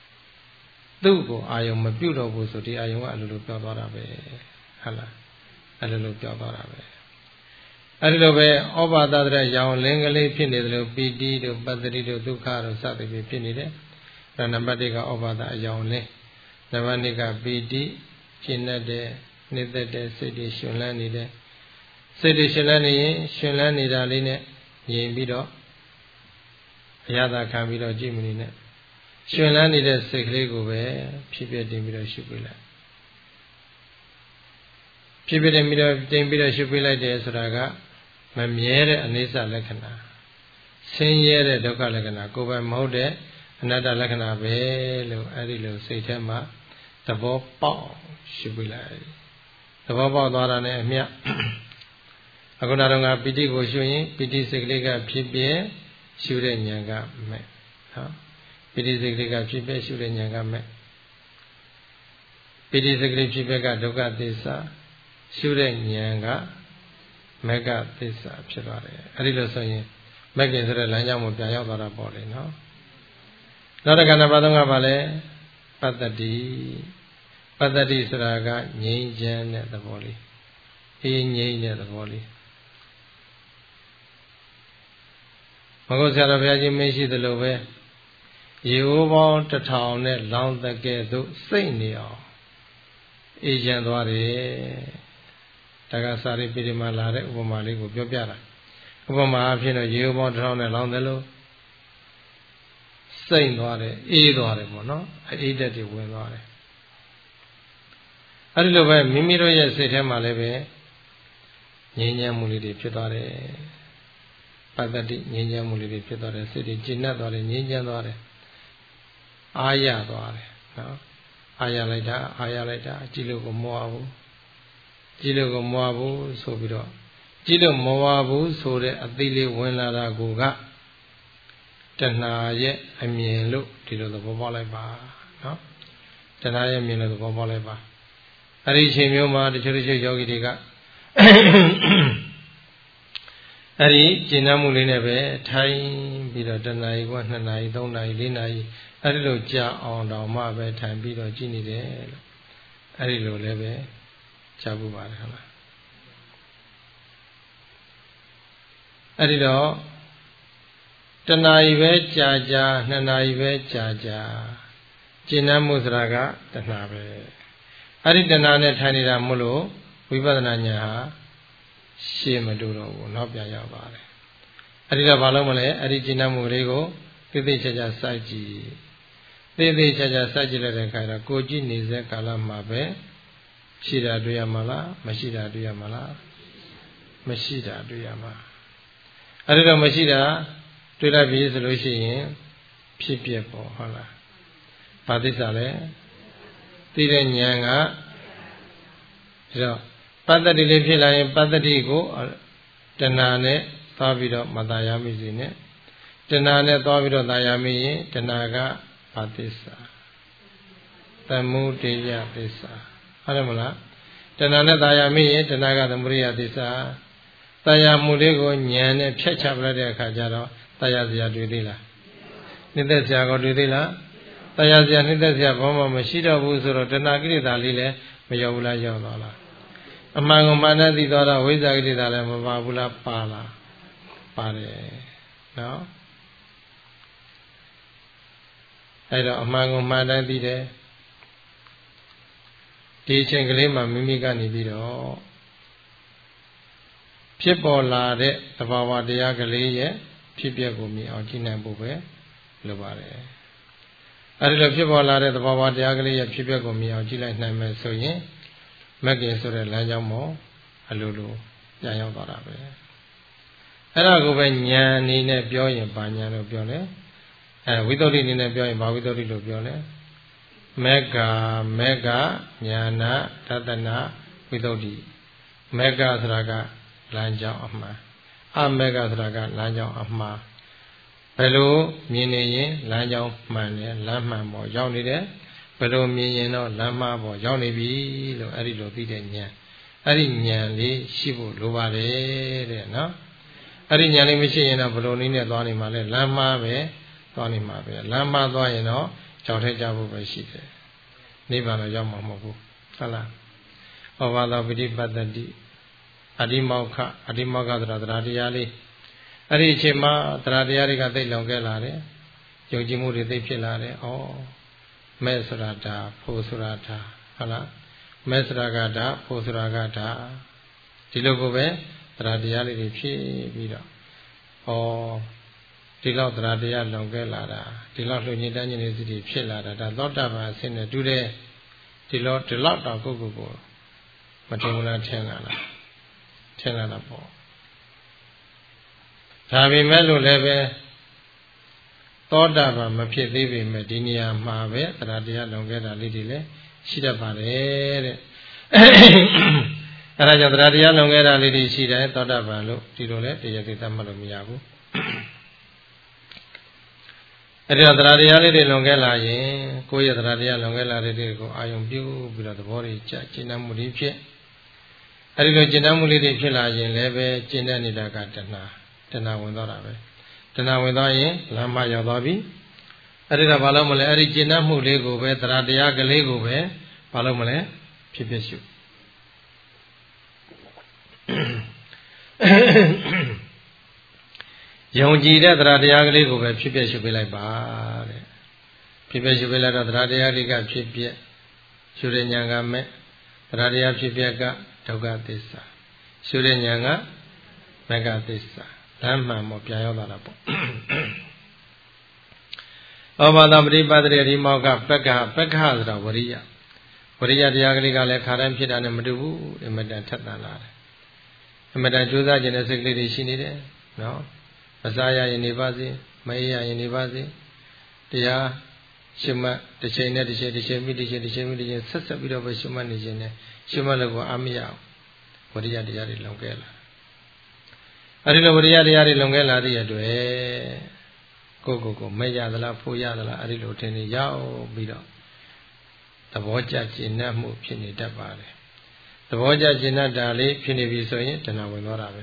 S1: သူ့ကိုအာယုံမပြုတ်တော့ဘူးဆိုဒီအာယုံကအလိုလိုပျောက်သွားတာပဲဟုတ်လားအဲ့လိုလိုပြောသွားတာပဲအဲ့ဒီလိုပဲဩဘာသတဲ့ရောင်လင်းကလေးဖြစ်နေတယ်လို့ပီတိတို့ပတ္တိတို့ဒုက္ခတို့စသဖြင့်ဖြစ်နေတယ်အဲ့နံပါတ်တစ်ကဩဘာသအရောင်လင်းနံပါတ်နှစ်ကပီတိကျင့်တတ်တဲ့နှိမ့်သက်တဲ့စိတ်တွေရှင်လန်းနေတယ်စိတ်တွေရှင်လန်းနေရင်ရှင်လန်းနေတာလေးနဲ့ငြိမ်ပြီးတော့အရသာခံပြီးတော့ကြည့်မနေနဲ့ရှင်လန်းနေတဲ့စိတ်ကလေးကိုပဲဖြစ်ဖြစ်တင်ပြီးတော့ရှုပ်ပြလိုက်ဖြစ်ဖြစ်တင်ပြီးတော့တင်ပြီးတော့ရှုပ်ပြလိုက်တယ်ဆိုတာကမမြဲတဲ့အနေဆလက္ခဏာဆင်းရဲတဲ့ဒုက္ခလက္ခဏာကိုယ်ပိုင်မဟုတ်တဲ့အနတ္တလက္ခဏာပဲလို့အဲ့ဒီလိုစိတ်ထဲမှာသဘောပေါက်ရှုပ်ပြလိုက်သဘောပေါက်သွားတာနဲ့အမျှအခုနောက်တော့ပီတိကိုရှုရင်ပီတိစိတ်ကလေးကဖြစ်ပြရှုတဲ့ဉာဏ်ကမဲ့နော်ပီတိစိတ်ကလေးကဖြစ်ပြရှုတဲ့ဉာဏ်ကမဲ့ပီတိစိတ်ကလေးဖြစ်ပြကဒုက္ခသစ္စာရှုတဲ့ဉာဏ်ကမဂ္ဂသစ္စာဖြစ်သွားတယ်အဲ့ဒီလိုဆိုရင်မဂ္ဂင်ဆိုတဲ့လမ်းကြောင်းကိုပြန်ရောက်သွားတာပေါ့လေနော်နောက်တစ်ခါနံပါတ်သုံးကဘာလဲပတ္တတိပတ္တတိဆိုတာကငြိမ်းချမ်းတဲ့သဘောလေးအေးငြိမ်းတဲ့သဘောလေးမဟုတ်ဆရာတော်ဘုရားကြီးမရှိသလိုပဲရေဟိုးပေါင်းတစ်ထောင်နဲ့လောင်းတကဲ့သို့စိတ်နေအောင်အေးချမ်းသွားတယ်ဒါကစာရိပိဋိမှာလာတဲ့ဥပမာလေးကိုပြောပြတာဥပမာအဖြစ်တော့ရေဟိုးပေါင်းတစ်ထောင်နဲ့လောင်းတယ်လို့စိတ်သွားတယ်အေးသွားတယ်ပေါ့နော်အေးတက်တွေဝင်သွားတယ်အဲဒီလိုပဲမိမိတို့ရဲ့စိတ်ထဲမှာလည်းပဲငြိမ်းချမ်းမှုလေးတွေဖြစ်သွားတယ်ပတ္တတိငြိမ်းချမ်းမှုလေးတွေဖြစ်သွားတယ်စိတ်တွေကျဉ်တ်သွားတယ်ငြိမ်းချမ်းသွားတယ်အာရသွားတယ်နော်အာရလိုက်တာအာရလိုက်တာကြည့်လို့ကိုမဝဘူးကြည့်လို့ကိုမဝဘူးဆိုပြီးတော့ကြည့်လို့မဝဘူးဆိုတဲ့အသိလေးဝင်လာတာကိုကတဏှာရဲ့အမြင်လို့ဒီလိုသဘောပေါက်လိုက်ပါနော်တဏှာရဲ့အမြင်လို့သဘောပေါက်လိုက်ပါအဲ့ဒီအချိန်မျိုးမှာတချို့တချို့ယောဂီတွေကအဲ့ဒီကျင့်နှမှုလေးနဲ့ပဲထိုင်ပြီးတော့တဏှာကြီးကနှစ်နာရီသုံးနာရီလေးနာရီအဲ့ဒီလိုကြာအောင်တောင်မှပဲထိုင်ပြီးတော့ကြည့်နေတယ်လို့အဲ့ဒီလိုလည်းပဲကြားဖို့ပါတယ်ဟုတ်လားအဲ့ဒီတော့တဏှာကြီးပဲကြာကြာနှစ်နာရီပဲကြာကြာကျင့်နှမှုဆိုတာကတဏှာပဲအဲ့ဒီတဏှာနဲ့ထိုင်နေတာမို့လို့ဝိပဿနာဉာဏ်ဟာရှေ့မတူတော့ဘူးနောက်ပြန်ရောက်ပါတယ်အဲ့ဒီတော့ဘာလို့မလဲအဲ့ဒီကျင့်နှမှုလေးကိုသိသိချာချာစိုက်ကြည့်သိသိချာချာစိုက်ကြည့်လိုက်တဲ့အခါကျကိုကြည့်နေတဲ့ကာလမှာပဲရှိတာတွေ့ရမှာလားမရှိတာတွေ့ရမှာလားမရှိတာတွေ့ရမှာအဲ့ဒီတော့မရှိတာတွေ့လိုက်ပြီဆိုလို့ရှိရင်ဖြစ်ပြပေါ့ဟုတ်လားဘာသစ္စာလဲသိတဲ့ဉာဏ်ကဒါတော့ပတ္တတိလေးဖြစ်လာရင်ပတ္တတိကိုတဏှာနဲ့သွားပြီးတော့မตายမိစေနဲ့တဏှာနဲ့သွားပြီးတော့ตายမိရင်တဏှာကဘာသစ္စာသမုဒိယသစ္စာဟုတ်တယ်မလားတဏှာနဲ့ตายမိရင်တဏှာကသမုဒိယသစ္စာตายမှုလေးကိုဉာဏ်နဲ့ဖြတ်ချပလိုက်တဲ့အခါကျတော့ตายစရာတွေ့သေးလားနှိမ့်သက်စရာကိုတွေ့သေးလားตายစရာနှိမ့်သက်စရာဘာမှမရှိတော့ဘူးဆိုတော့တဏှာကိလေသာလေးလည်းမရောက်ဘူးလားရောက်သွားလားအမှန်ကိုမှန်တဲ့သိသွားတော့ဝိဇ္ဇာကိလေသာလည်းမပါဘူးလားပါလားပါတယ်နော်အဲ့တော့အမှန်ကိုမှန်တဲ့သိတယ်ဒီအချိန်ကလေးမှာမိမိကနေပြီးတော့ဖြစ်ပေါ်လာတဲ့သဘာဝတရားကလေးရဲ့ဖြစ်ပျက်ကိုမြင်အောင်ကြည့်နိုင်ဖို့ပဲလိုပါတယ်အဲ့ဒီလိုဖြစ်ပေါ်လာတဲ့သဘာဝတရားကလေးရဲ့ဖြစ်ပျက်ကိုမြင်အောင်ကြည့်လိုက်နိုင်မယ်ဆိုရင်မဂ္ဂင်ဆိုတဲ့လမ်းကြောင်းပေါ်အလိုလိုပြန်ရောက်သွားတာပဲအဲ့ဒါကိုပဲဉာဏ်အနေနဲ့ပြောရင်ဘာဉာဏ်လို့ပြောလဲအဲဝိသုဒ္ဓိအနေနဲ့ပြောရင်ဘာဝိသုဒ္ဓိလို့ပြောလဲမေဃမေဃဉာဏတတနာဝိသုဒ္ဓိမေဃဆိုတာကလမ်းကြောင်းအမှန်အမေဃဆိုတာကလမ်းကြောင်းအမှားဘယ်လိုမြင်နေရင်လမ်းကြောင်းမှန်တယ်လမ်းမှန်ပေါ်ရောက်နေတယ်ဘယ်လိုမြင်ရင်တော့လမ်းမှားပေါ်ရောက်နေပြီလို့အဲ့ဒီလိုသိတဲ့ဉာဏ်အဲ့ဒီဉာဏ်လေးရှိဖို့လိုပါတယ်တဲ့နော်အဲ့ဒီဉာဏ်လေးမရှိရင်တော့ဘယ်လိုနည်းနဲ့သွားနေမှာလဲလမ်းမှားပဲသွားနေမှာပဲလမ်းမှားသွားရင်တော့ကြောက်ထဲကြဖို့ပဲရှိတယ်နိဗ္ဗာန်တော့ရောက်မှာမဟုတ်ဘူးဟုတ်လားဩဘာသောပိဋိပတ္တိအဒီမောက္ခအဒီမောက္ခဆိုတာတရားတရားလေးအဲ့ဒီအချိန်မှာတရားတရားတွေကသိလောင်ခဲ့လာတယ်ယုံကြည်မှုတွေသိဖြစ်လာတယ်ဩမဲ့ဆိုတာဒါဖို့ဆိုတာဒါဟုတ်လားမဲ့ဆိုတာကဒါဖို့ဆိုတာကဒါဒီလိုကိုပဲတရားတရားလေးတွေဖြစ်ပြီးတော့ဩဒီလောက်တရားတရားလောင်ခဲ့လာတာဒီလောက်လှုပ်ညင်တန်းညင်နေစီတွေဖြစ်လာတာဒါသောတာပန်အဆင့်နဲ့တူတယ်ဒီလောက်ဒီလောက်တော့ကိုယ့်ကိုယ်ကိုမထင်ဘူးလားထင်လာလားထင်လာတာပေါ့ဒါပေမဲ့လို့လည်းပဲသောတာပန်မဖြစ်သေးပေမဲ့ဒီနေရာမှာပဲတရားတရားလွန်ခဲ့တာလေးတွေလည်းရှိတတ်ပါတယ်တဲ့အဲဒါကြောင့်တရားတရားလွန်ခဲ့တာလေးတွေရှိတယ်သောတာပန်လို့ဒီလိုလည်းတရားသိသတ်မှတ်လို့မရဘူးအဲဒီတော့တရားတရားလေးတွေလွန်ခဲ့လာရင်ကိုယ့်ရဲ့တရားတရားလွန်ခဲ့လာတဲ့တွေကိုအာယုံပြုပြီးတော့သဘောတွေကြကျင့်တတ်မှုတွေဖြစ်အဲဒီလိုကျင့်တတ်မှုလေးတွေဖြစ်လာရင်လည်းပဲကျင့်တတ်နေတာကတဏှာတဏှာဝင်တော့တာပဲတဏှာဝင်သွားရင်လမ်းမရောက်သွားပြီအဲ့ဒီတော့ဘာလို့မလဲအဲ့ဒီကျင့်တတ်မှုလေးကိုပဲတရားတရားကလေးကိုပဲဘာလို့မလဲဖြစ်ဖြစ်ရှုယုံကြည်တဲ့တရားတရားကလေးကိုပဲဖြစ်ဖြစ်ရှုပေးလိုက်ပါတဲ့ဖြစ်ဖြစ်ရှုပေးလိုက်တော့တရားတရားလေးကဖြစ်ဖြစ်ရှုတဲ့ဉာဏ်ကမဲ့တရားတရားဖြစ်ဖြစ်ကဒုက္ခသစ္စာရှုတဲ့ဉာဏ်ကမဂ္ဂသစ္စာလမ်းမှန်ပေါ့ပြန်ရောက်လာတာပေါ့ဩဘာသာပရိပတ်တရေဒီမောကပက္ခပက္ခဆိုတာဝရိယဝရိယတရားကလေးကလည်းခါတိုင်းဖြစ်တာနဲ့မတူဘူးအမတန်ထက်သန်လာတယ်အမတန်ကြိုးစားခြင်းတဲ့စိတ်ကလေးတွေရှိနေတယ်နော်မစားရရင်နေပါစေမအေးရရင်နေပါစေတရားရှုမှတ်တစ်ချိန်နဲ့တစ်ချိန်တစ်ချိန်မိတစ်ချိန်တစ်ချိန်မိတစ်ချိန်ဆက်ဆက်ပြီးတော့ပဲရှုမှတ်နေခြင်းနဲ့ရှုမှတ်လို့ကိုအမရအောင်ဝရိယတရားတွေလောင်ခဲ့လာအဲဒီလိုဝရိယတရားတွေလွန်ခဲ့လာတဲ့အတွက်ကိုယ့်ကိုယ်ကိုမဲ့ရသလားဖို့ရသလားအဲဒီလိုထင်နေရောက်ပြီးတော့သဘောကျကျင့်တတ်မှုဖြစ်နေတတ်ပါတယ်သဘောကျကျင့်တတ်တာလေးဖြစ်နေပြီဆိုရင်တဏှာဝင်သွားတာပဲ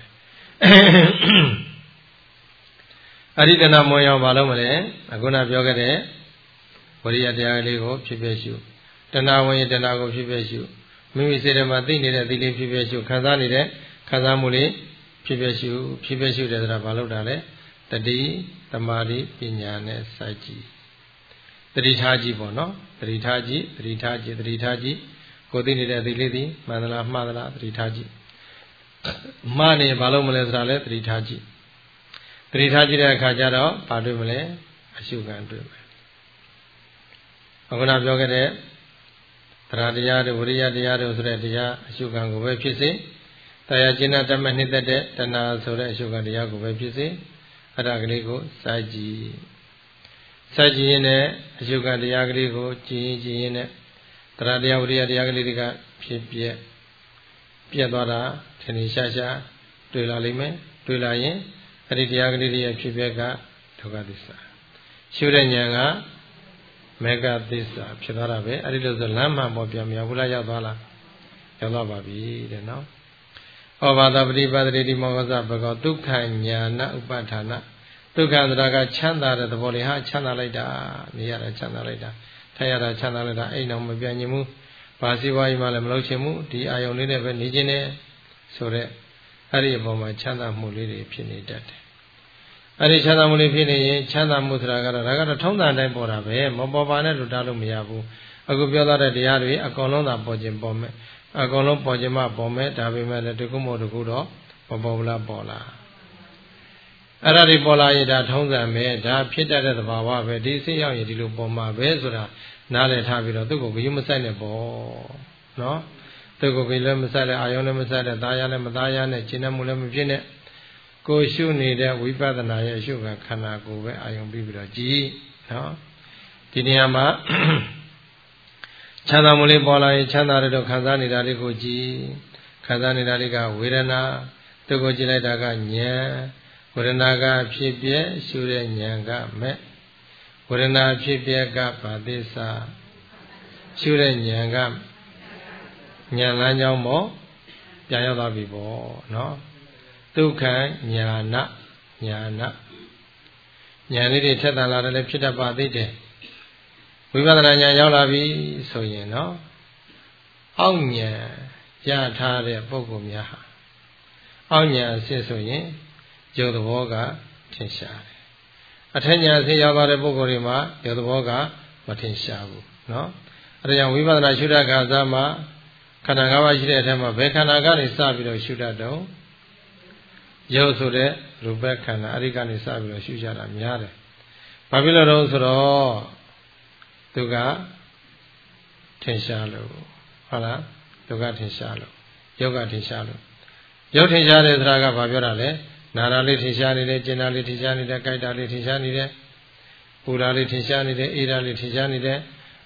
S1: အဲဒီတဏှာမဝင်အောင်မလုပ်မလဲအခုနပြောခဲ့တဲ့ဝရိယတရားလေးကိုဖြစ်ဖြစ်ရှုတဏှာဝင်ရင်တဏှာကိုဖြစ်ဖြစ်ရှုမိမိစိတ်ထဲမှာသိနေတဲ့သိလေးဖြစ်ဖြစ်ရှုခံစားနေတဲ့ခံစားမှုလေးဖြစ်ဖြစ်ရှုဖြစ်ဖြစ်ရှုတယ်ဆိုတာဘာလို့တာလဲတတိသမာဓိပညာနဲ့စိုက်ကြည့်တတိထားကြည့်ပေါ့နော်တတိထားကြည့်တတိထားကြည့်တတိထားကြည့်ကိုသိနေတဲ့အသိလေးသည်မှန်သလားမှားသလားတတိထားကြည့်မှားနေဘာလို့မလဲဆိုတာလဲတတိထားကြည့်တတိထားကြည့်တဲ့အခါကျတော့ဘာတွေ့မလဲအရှုခံတွေ့မယ်အခုနပြောခဲ့တဲ့တရားတရားတွေဝရိယတရားတွေဆိုတဲ့တရားအရှုခံကိုပဲဖြစ်စေတရားကျင့်တတ်မှနှစ်သက်တဲ့တဏှာဆိုတဲ့အရှုခံတရားကိုပဲဖြစ်စေအဲ့ဒါကလေးကိုစိုက်ကြည့်စိုက်ကြည့်ရင်လည်းအရှုခံတရားကလေးကိုကြည်ရင်ကြည်ရင်နဲ့တရားတရားဝိရိယတရားကလေးတွေကဖြစ်ပြက်ပြက်သွားတာထင်ထင်ရှားရှားတွေ့လာလိမ့်မယ်တွေ့လာရင်အဲ့ဒီတရားကလေးတွေရဲ့ဖြစ်ပြက်ကဒုက္ခသစ္စာရှုတဲ့ဉာဏ်ကမေဃသစ္စာဖြစ်သွားတာပဲအဲ့ဒီလိုဆိုလမ်းမှန်ပေါ်ပြန်မြောက်ဘူးလားရောက်သွားလားရောက်သွားပါပြီတဲ့နော်ဩဘာသာပရိပတ်တိတိမောဟဇဘကောဒုက္ခညာဏဥပဋ္ဌာဏဒုက္ခသရကချမ်းသာတဲ့သဘောလေးဟာချမ်းသာလိုက်တာနေရတာချမ်းသာလိုက်တာထိုင်ရတာချမ်းသာလိုက်တာအိမ်တော်မပြန်ခြင်းဘူးဘာစီဝါကြီးမှလည်းမလုပ်ခြင်းဘူးဒီအာယုံလေးနဲ့ပဲနေခြင်းနဲ့ဆိုတဲ့အဲ့ဒီအပေါ်မှာချမ်းသာမှုလေးတွေဖြစ်နေတတ်တယ်အဲ့ဒီချမ်းသာမှုလေးဖြစ်နေရင်ချမ်းသာမှုဆိုတာကတော့ဒါကတော့ထုံးစံတိုင်းပေါ်တာပဲမပေါ်ပါနဲ့လို့တားလို့မရဘူးအခုပြောသွားတဲ့တရားတွေအကုန်လုံးသာပေါ်ခြင်းပေါ်မယ်အကုန်လုံးပေါ်ခြင်းမပေါ်မယ်ဒါပေမဲ့လည်းတခုမို့တခုတော့မပေါ်ဘူးလားပေါ်လားအဲ့ဒါတွေပေါ်လာရင်ဒါထုံးစံပဲဒါဖြစ်တတ်တဲ့သဘာဝပဲဒီစိတ်ရောက်ရင်ဒီလိုပေါ်မှာပဲဆိုတာနားလည်ထားပြီးတော့သူ့ကိုဘယ်ယူမဆိုင်နဲ့ပေါ့နော်သူ့ကိုဘယ်လည်းမဆိုင်နဲ့အာယုံလည်းမဆိုင်နဲ့သားရလည်းမသားရနဲ့ရှင်းတတ်မှုလည်းမဖြစ်နဲ့ကိုရှုနေတဲ့ဝိပဿနာရဲ့အရှုခံခန္ဓာကိုယ်ပဲအာယုံပြီးပြီးတော့ကြည်နော်ဒီနေရာမှာချမ်းသာမှုလေးပေါ်လာရင်ချမ်းသာတဲ့တော့ခံစားနေတာလေးကိုကြည်ခံစားနေတာလေးကဝေဒနာသူ့ကိုကြည့်လိုက်တာကဉာဏ်ဝေဒနာကဖြစ်ပြရှုတဲ့ဉာဏ်ကမဲ့ဝေဒနာဖြစ်ပြကဘာသစ္စာရှုတဲ့ဉာဏ်ကဉာဏ်လမ်းကြောင်းပေါ့ပြန်ရောက်သွားပြီပေါ့နော်ဒုက္ခညာဏညာဏညာလေးတွေထက်သန်လာတယ်လည်းဖြစ်တတ်ပါသေးတယ်ဝိပဿနာဉာဏ်ရောက်လာပြီဆိုရင်နော်အောက်ဉာဏ်ရထားတဲ့ပုဂ္ဂိုလ်များဟာအောက်ညာအစစ်ဆိုရင်ရုပ်သဘောကထင်ရှားတယ်အထက်ညာအစစ်ရောက်သွားတဲ့ပုဂ္ဂိုလ်တွေမှာရုပ်သဘောကမထင်ရှားဘူးနော်အဲဒါကြောင့်ဝိပဿနာရှုတတ်ခါစားမှာခန္ဓာ၅ပါးရှိတဲ့အထက်မှာဘယ်ခန္ဓာကနေစပြီးတော့ရှုတတ်တော့ရုပ်ဆိုတဲ့ရူပခန္ဓာအဲ့ဒီကနေစပြီးတော့ရှုကြတာများတယ်ဘာဖြစ်လို့တော့ဆိုတော့သူကထင်ရှားလို့ဟုတ်လားသူကထင်ရှားလို့ရုပ်ကထင်ရှားလို့ရုပ်ထင်ရှားတဲ့သရကဘာပြောတာလဲနာတာလေးထင်ရှားနေတယ်ကျင်တာလေးထင်ရှားနေတယ်ကြိုက်တာလေးထင်ရှားနေတယ်ပူတာလေးထင်ရှားနေတယ်အေးတာလေးထင်ရှားနေတယ်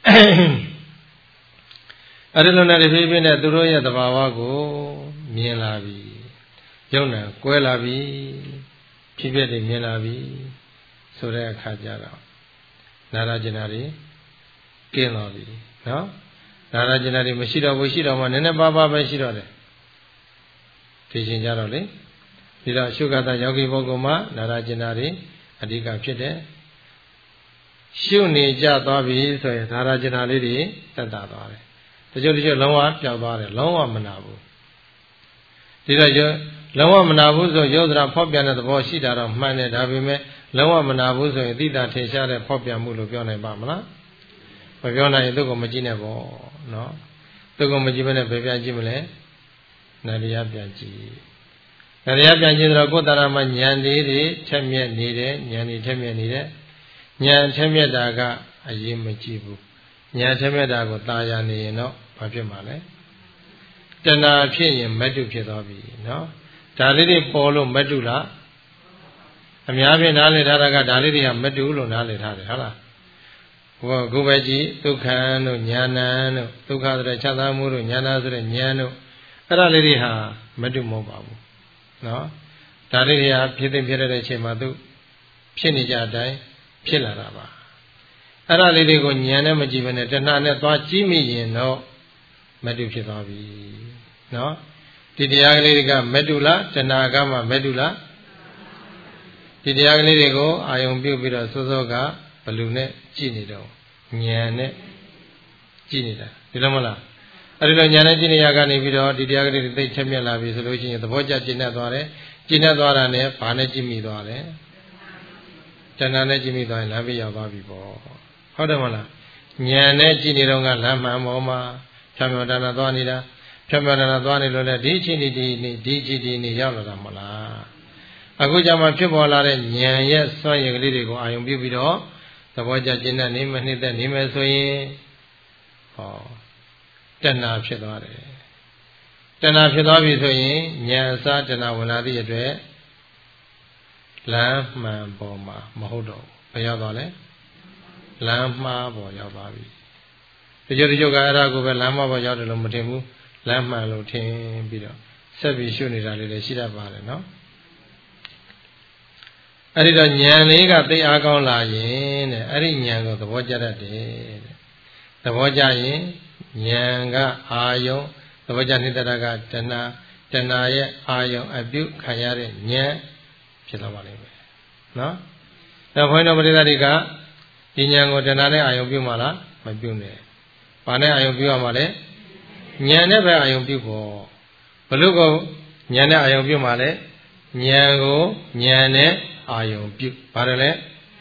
S1: အဲ့ဒီလိုနဲ့ဒီဖြစ်ဖြစ်နဲ့သူတို့ရဲ့သဘာဝကိုမြင်လာပြီယုံနာကွဲလာပြီဖြစ်ဖြစ်တွေမြင်လာပြီဆိုတဲ့အခါကျတော့နာရကျင်တာတွေကင်းသွားပြီနော်နာရကျင်တာတွေမရှိတော့ဘူးရှိတော့မှနည်းနည်းပါးပါးပဲရှိတော့တယ်ဒီချိန်ကြတော့လေဒီတော့ရှုခါတာယောဂီပုဂ္ဂိုလ်မှာနာရကျင်တာတွေအဓိကဖြစ်တယ်ရှုနေကြသွားပြီဆိုရင်နာရကျင်တာလေးတွေတက်တာသွားတယ်တချို့တချို့လုံးဝပျောက်သွားတယ်လုံးဝမနာဘူးဒီတော့လုံးဝမနာဘူးဆိုရုပ်သရာဖောက်ပြန်တဲ့သဘောရှိတာတော့မှန်တယ်ဒါပေမဲ့လုံးဝမနာဘူးဆိုရင်သိတာထင်ရှားတဲ့ဖောက်ပြန်မှုလို့ပြောနိုင်ပါမလားမပြောနိုင်ရင်သူ့ကိုမကြည့်နဲ့ပေါ့နော်သူ့ကိုမကြည့်ဘဲနဲ့ဘယ်ပြန်ကြည့်မလဲနတရားပြန်ကြည့်နတရားပြန်ကြည့်တော့ကိုယ်တရာမှာဉာဏ်လေးတွေထက်မြက်နေတယ်ဉာဏ်တွေထက်မြက်နေတယ်ဉာဏ်ထက်မြက်တာကအရေးမကြည့်ဘူးဉာဏ်ထက်မြက်တာကိုตาရနေရင်တော့ဘာဖြစ်မှာလဲတဏှာဖြစ်ရင်မတ္တုဖြစ်သွားပြီနော်ဒါလေးတွေပေါ်လို့မတ္တုလားအများဖြင့်နားလည်ထားတာကဒါလေးတွေကမတ္တုလို့နားလည်ထားတယ်ဟုတ်လားဟောကိုယ်ပဲကြည့်ဒုက္ခတို့ဉာဏတို့ဒုက္ခဆိုတဲ့ချမ်းသာမှုတို့ဉာဏဆိုတဲ့ဉာဏ်တို့အဲ့ဒါလေးတွေဟာမတ္တုမဟုတ်ပါဘူးနော်ဒါလေးတွေဟာဖြစ်သိဖြစ်တဲ့အချိန်မှာသူဖြစ်နေကြတိုင်းဖြစ်လာတာပါအဲ့ဒါလေးတွေကိုဉာဏ်နဲ့မကြည့်ဘဲနဲ့တဏှာနဲ့သွားကြည့်မိရင်တော့မတ္တုဖြစ်သွားပြီနော်ဒီတရားကလေးတွေကမတ္တုလားတဏှာကမှမတ္တုလားဒီတရားကလေးတွေကိုအာယုံပြုတ်ပြီးတော့စိုးစိုးကဘလူနဲ့ကြည့်နေတော့ဉာဏ်နဲ့ကြည့်နေတာဒီလိုမလားအဲ့ဒီလိုဉာဏ်နဲ့ကြည့်နေရကနေပြီးတော့ဒီတရားကလေးတွေသိချက်မြက်လာပြီဆိုလို့ရှိရင်သဘောကျကျင့်တတ်သွားတယ်ကျင့်တတ်သွားတာနဲ့ဘာနဲ့ကြည့်မိသွားတယ်တဏှာနဲ့ကြည့်မိသွားရင်လမ်းပြရောက်သွားပြီပေါ့ဟုတ်တယ်မလားဉာဏ်နဲ့ကြည့်နေတော့ကလမ်းမှန်ပေါ်မှာဖြောင်းဖြောင်းတဏှာသွားနေတာဖြောင်းဖြောင်းတဏှာသွားနေလို့လေဒီအချိန်ဒီဒီဒီအချိန်ဒီနေရောက်လာတာမလားအခုကြမှာဖြစ်ပေါ်လာတဲ့ဉာဏ်ရဲ့စွမ်းရည်ကလေးတွေကိုအာရုံပြုပြီးတော့သဘောကျကျင့်တတ်နေမနှစ်သက်နေမယ်ဆိုရင်ဟောတဏှာဖြစ်သွားတယ်တဏှာဖြစ်သွားပြီဆိုရင်ဉာဏ်အစားတဏှာဝင်လာသည့်အတွက်လမ်းမှန်ပေါ်မှာမဟုတ်တော့ဘူးဘယ်ရောက်သွားလဲလမ်းမှားပေါ်ရောက်သွားပြီတချို့တချို့ကအဲ့ဒါကိုပဲလမ်းမှားပေါ်ရောက်တယ်လို့မထင်ဘူးလမ်းမှန်လို့ထင်ပြီးတော့ဆက်ပြီးရှုနေတာလေးတွေရှိတတ်ပါတယ်နော်အဲ့ဒီတော့ဉာဏ်လေးကသိအားကောင်းလာရင်တဲ့အဲ့ဒီဉာဏ်ကိုသဘောကျတတ်တယ်တဲ့သဘောကျရင်ဉာဏ်ကအာယုံသဘောကျနေတဲ့ကတဏှာတဏှာရဲ့အာယုံအပြုခံရတဲ့ဉာဏ်ဖြစ်သွားပါလိမ့်မယ်နော်ဒါဘုန်းတော်ပရိသတ်တွေကဒီဉာဏ်ကိုတဏှာနဲ့အာယုံပြုမှာလားမပြုနဲ့ဘာနဲ့အာယုံပြုရမှာလဲဉာဏ်နဲ့ပဲအာယုံပြုဖို့ဘလို့ကိုဉာဏ်နဲ့အာယုံပြုမှာလဲဉာဏ်ကိုဉာဏ်နဲ့အာယုံပြုပါတယ်လေ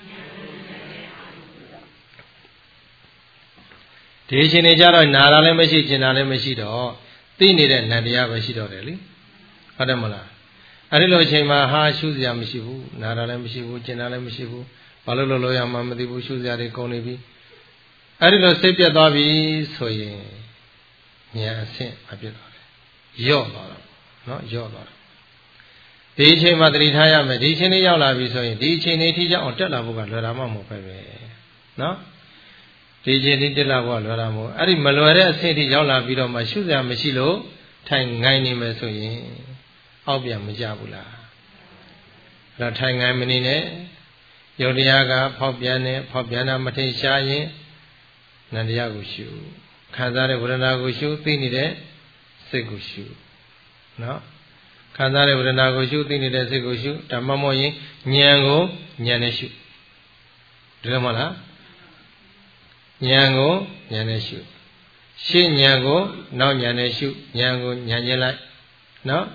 S1: ဒီအချိန်နေကြတော့နာတာလည်းမရှိကျင်တာလည်းမရှိတော့သိနေတဲ့နန္တရားပဲရှိတော့တယ်လေဟုတ်တယ်မလားအဲ့ဒီလိုအချိန်မှာဟာရှုစရာမရှိဘူးနာတာလည်းမရှိဘူးကျင်တာလည်းမရှိဘူးဘာလို့လို့လို့ရမှမသိဘူးရှုစရာတွေကုန်နေပြီအဲ့ဒီလိုစိတ်ပြတ်သွားပြီဆိုရင်ဉာဏ်အဆင့်မပြတ်သွားတယ်ယော့သွားတော့နော်ယော့သွားတော့ဒီအချိန်မှာသတိထားရမယ်ဒီအချိန်လေးရောက်လာပြီဆိုရင်ဒီအချိန်လေးထိကြအောင်တက်လာဖို့ကလွယ်တာမှမဟုတ်ပဲပဲနော်ဒီအချိန်လေးတက်လာဖို့ကလွယ်တာမဟုတ်အဲ့ဒီမလွယ်တဲ့အဆင့်ထိရောက်လာပြီးတော့မှရှုစရာမရှိလို့ထိုင်ငိုင်းနေမယ်ဆိုရင်အောက်ပြန်မကြဘူးလားအဲ့တော့ထိုင်ငိုင်းမနေနဲ့ယုတ်တရားကဖောက်ပြန်နေဖောက်ပြန်တာမထင်ရှားရင်နန္တရားကိုရှုခံစားတဲ့ဝေဒနာကိုရှုသိနေတဲ့စိတ်ကိုရှုနော်ခံစားတဲ့ဝေဒနာကိုရှုသိနေတဲ့စိတ်ကိုရှုဓမ္မမောရင်ဉာဏ်ကိုဉာဏ်နဲ့ရှုဒီလိုမလားဉာဏ်ကိုဉာဏ်နဲ့ရှုရှင်းဉာဏ်ကိုနောက်ဉာဏ်နဲ့ရှုဉာဏ်ကိုဉာဏ်ချင်းလိုက်နော်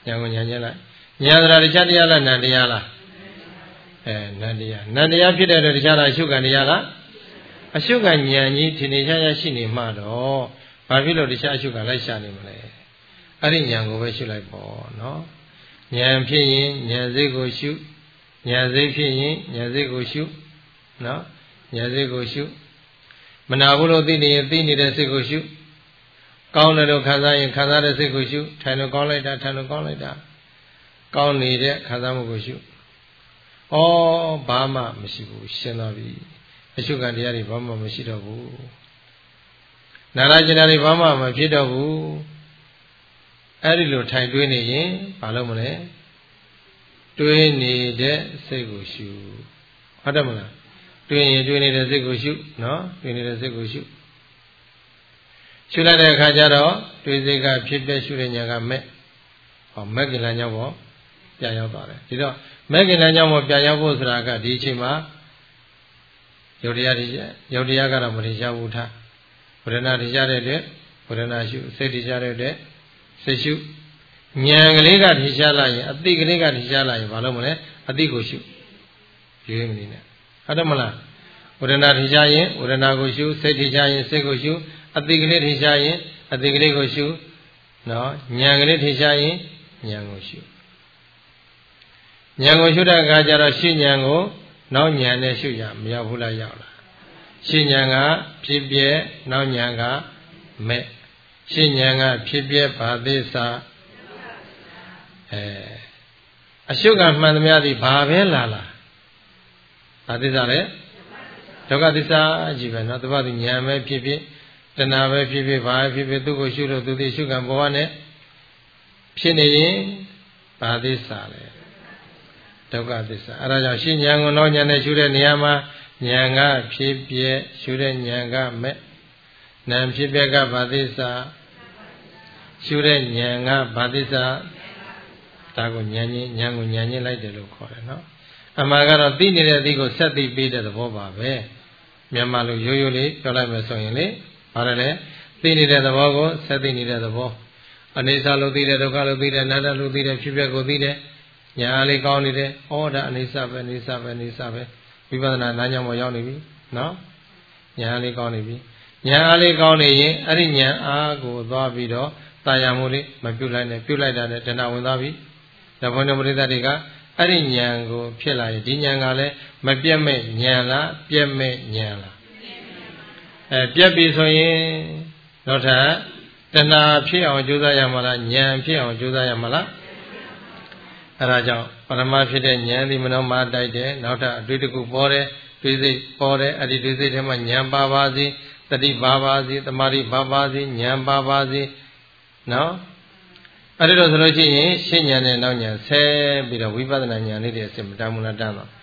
S1: ဉာဏ်ကိုဉာဏ်ချင်းလိုက်ဉာဏ်ဆိုတာတရားတရားလားနံတရားလားအဲနံတရားနံတရားဖြစ်တဲ့အတွက်တရားလားအရှုခံတရားလားအရှုခံဉာဏ်ကြီးထင်ထင်ရှားရှားရှိနေမှတော့ဘာဖြစ်လို့တရားအရှုခံလိုက်ရှာနေမလဲအဲ့ဒီဉာဏ်ကိုပဲရှုလိုက်ပေါ့နော်ဉာဏ်ဖြစ်ရင်ဉာဏ်စိတ်ကိုရှုဉာဏ်စိတ်ဖြစ်ရင်ဉာဏ်စိတ်ကိုရှုနော်ဉာဏ်စိတ်ကိုရှုမနာဘူးလို့သိနေရင်သိနေတဲ့စိတ်ကိုရှုကောင်းတယ်လို့ခံစားရင်ခံစားတဲ့စိတ်ကိုရှုထိုင်လို့ကောင်းလိုက်တာထိုင်လို့ကောင်းလိုက်တာကောင်းနေတဲ့ခံစားမှုကိုရှုဩဘာမှမရှိဘူးရှင်းသွားပြီအရှုခံတရားတွေဘာမှမရှိတော့ဘူးနာရကျင်တာတွေဘာမှမဖြစ်တော့ဘူးအဲ့ဒီလိုထိုင်တွေးနေရင်ဘာလို့မလဲတွေးနေတဲ့စိတ်ကိုရှုဟုတ်တယ်မလားတွေးရင်တွေးနေတဲ့စိတ်ကိုရှုနော်တွေးနေတဲ့စိတ်ကိုရှုရှုလိုက်တဲ့အခါကျတော့တွေးစိတ်ကဖြစ်ပြရှုတဲ့ဉာဏ်ကမဲ့ဟောမက်ကလန်ကြောင့်ပေါ့ပြန်ရောက်သွားတယ်ဒီတော့မက်ကလန်ကြောင့်ပေါ့ပြန်ရောက်ဖို့ဆိုတာကဒီအချိန်မှာယုတ်တရားတွေယုတ်တရားကတော့မထင်ရှားဘူးထားဝေဒနာထင်ရှားတဲ့အတွက်ဝေဒနာရှုစိတ်ထင်ရှားတဲ့အတွက်စိတ်ရှုဉာဏ်ကလေးကထင်ရှားလာရင်အသိကလေးကထင်ရှားလာရင်ဘာလို့မလဲအသိကိုရှုရွေးမနေနဲ့ဟုတ်တယ်မလားဝေဒနာထင်ရှားရင်ဝေဒနာကိုရှုစိတ်ထင်ရှားရင်စိတ်ကိုရှုအသိကလေးထင်ရှားရင်အသိကလေးကိုရှုနော်ဉာဏ်ကလေးထင်ရှားရင်ဉာဏ်ကိုရှုဉာဏ်ကိုရှုတဲ့အခါကျတော့ရှုဉာဏ်ကိုနောက်ဉာဏ်နဲ့ရှုရမရောက်ဘူးလားရောက်လားရှုဉာဏ်ကဖြစ်ပြဲနောက်ဉာဏ်ကမဲ့ရှုဉာဏ်ကဖြစ်ပြဲဘာသစ္စာအဲအရှုကမှန်သမျှသည်ဘာပဲလာလာဘာသစ္စာလဲဒုက္ခသစ္စာကြီးပဲနော်တပတ်သူဉာဏ်ပဲဖြစ်ဖြစ်တဏှာပဲဖြစ်ဖြစ်ဘာဖြစ်ဖြစ်သူ့ကိုရှုလို့သူသိရှုကံဘဝနဲ့ဖြစ်နေရင်ဘာသစ္စာလဲဒုက္ခသစ္စာအဲဒါကြောင့်ရှင်းဉာဏ်ကိုတော့ဉာဏ်နဲ့ရှုတဲ့နေရာမှာဉာဏ်ကဖြစ်ပြဲရှုတဲ့ဉာဏ်ကမဲ့နာမ်ဖြစ်ပြဲကဘာသစ္စာရှုတဲ့ဉာဏ်ကဘာသစ္စာဒါကိုဉာဏ်ချင်းဉာဏ်ကိုဉာဏ်ချင်းလိုက်တယ်လို့ခေါ်တယ်နော်အမှန်ကတော့သိနေတဲ့အသည့်ကိုဆက်သိပေးတဲ့သဘောပါပဲမြန်မာလိုရိုးရိုးလေးပြောလိုက်မယ်ဆိုရင်လေဘာလဲလဲသိနေတဲ့သဘောကိုဆက်သိနေတဲ့သဘောအနေစာလို့သိတယ်ဒုက္ခလို့သိတယ်အနတ္တလို့သိတယ်ဖြစ်ပျက်ကိုသိတယ်ညာလေးကောင်းနေတယ်ဩဒါအနေစာပဲအနေစာပဲအနေစာပဲဝိပဿနာနားညောင်းပေါ်ရောက်နေပြီနော်ညာလေးကောင်းနေပြီညာလေးကောင်းနေရင်အဲ့ဒီညာအားကိုသွားပြီးတော့တာယာမှုလေးမပြုတ်လိုက်နဲ့ပြုတ်လိုက်တာနဲ့တဏှာဝင်သွားပြီဒါဘုန်းတော်ပရိသတ်တွေကအဲ့ဒီဉာဏ်ကိုဖြစ်လာရင်ဒီဉာဏ်ကလည်းမပြတ်မဲ့ဉာဏ်လားပြတ်မဲ့ဉာဏ်လားအဲပြတ်ပြီဆိုရင်နောက်ထပ်တဏှာဖြစ်အောင်ကြိုးစားရမှာလားဉာဏ်ဖြစ်အောင်ကြိုးစားရမှာလားအဲဒါကြောင့်ပရမဖြစ်တဲ့ဉာဏ်ဒီမနောမှာတိုက်တယ်နောက်ထပ်အတွေ့တစ်ခုပေါ်တယ်တွေ့စိတ်ပေါ်တယ်အဲ့ဒီတွေ့စိတ်ထဲမှာဉာဏ်ပါပါစေတတိပါပါစေတမာတိပါပါစေဉာဏ်ပါပါစေနော်အဲ့ဒီလိုဆိုလို့ရှိရင်ရှင်းဉာဏ်နဲ့နောက်ဉာဏ်ဆဲပြီးတော့ဝိပဿနာဉာဏ်လေးတွေအစစ်မတမ်းမလားတမ်းတော့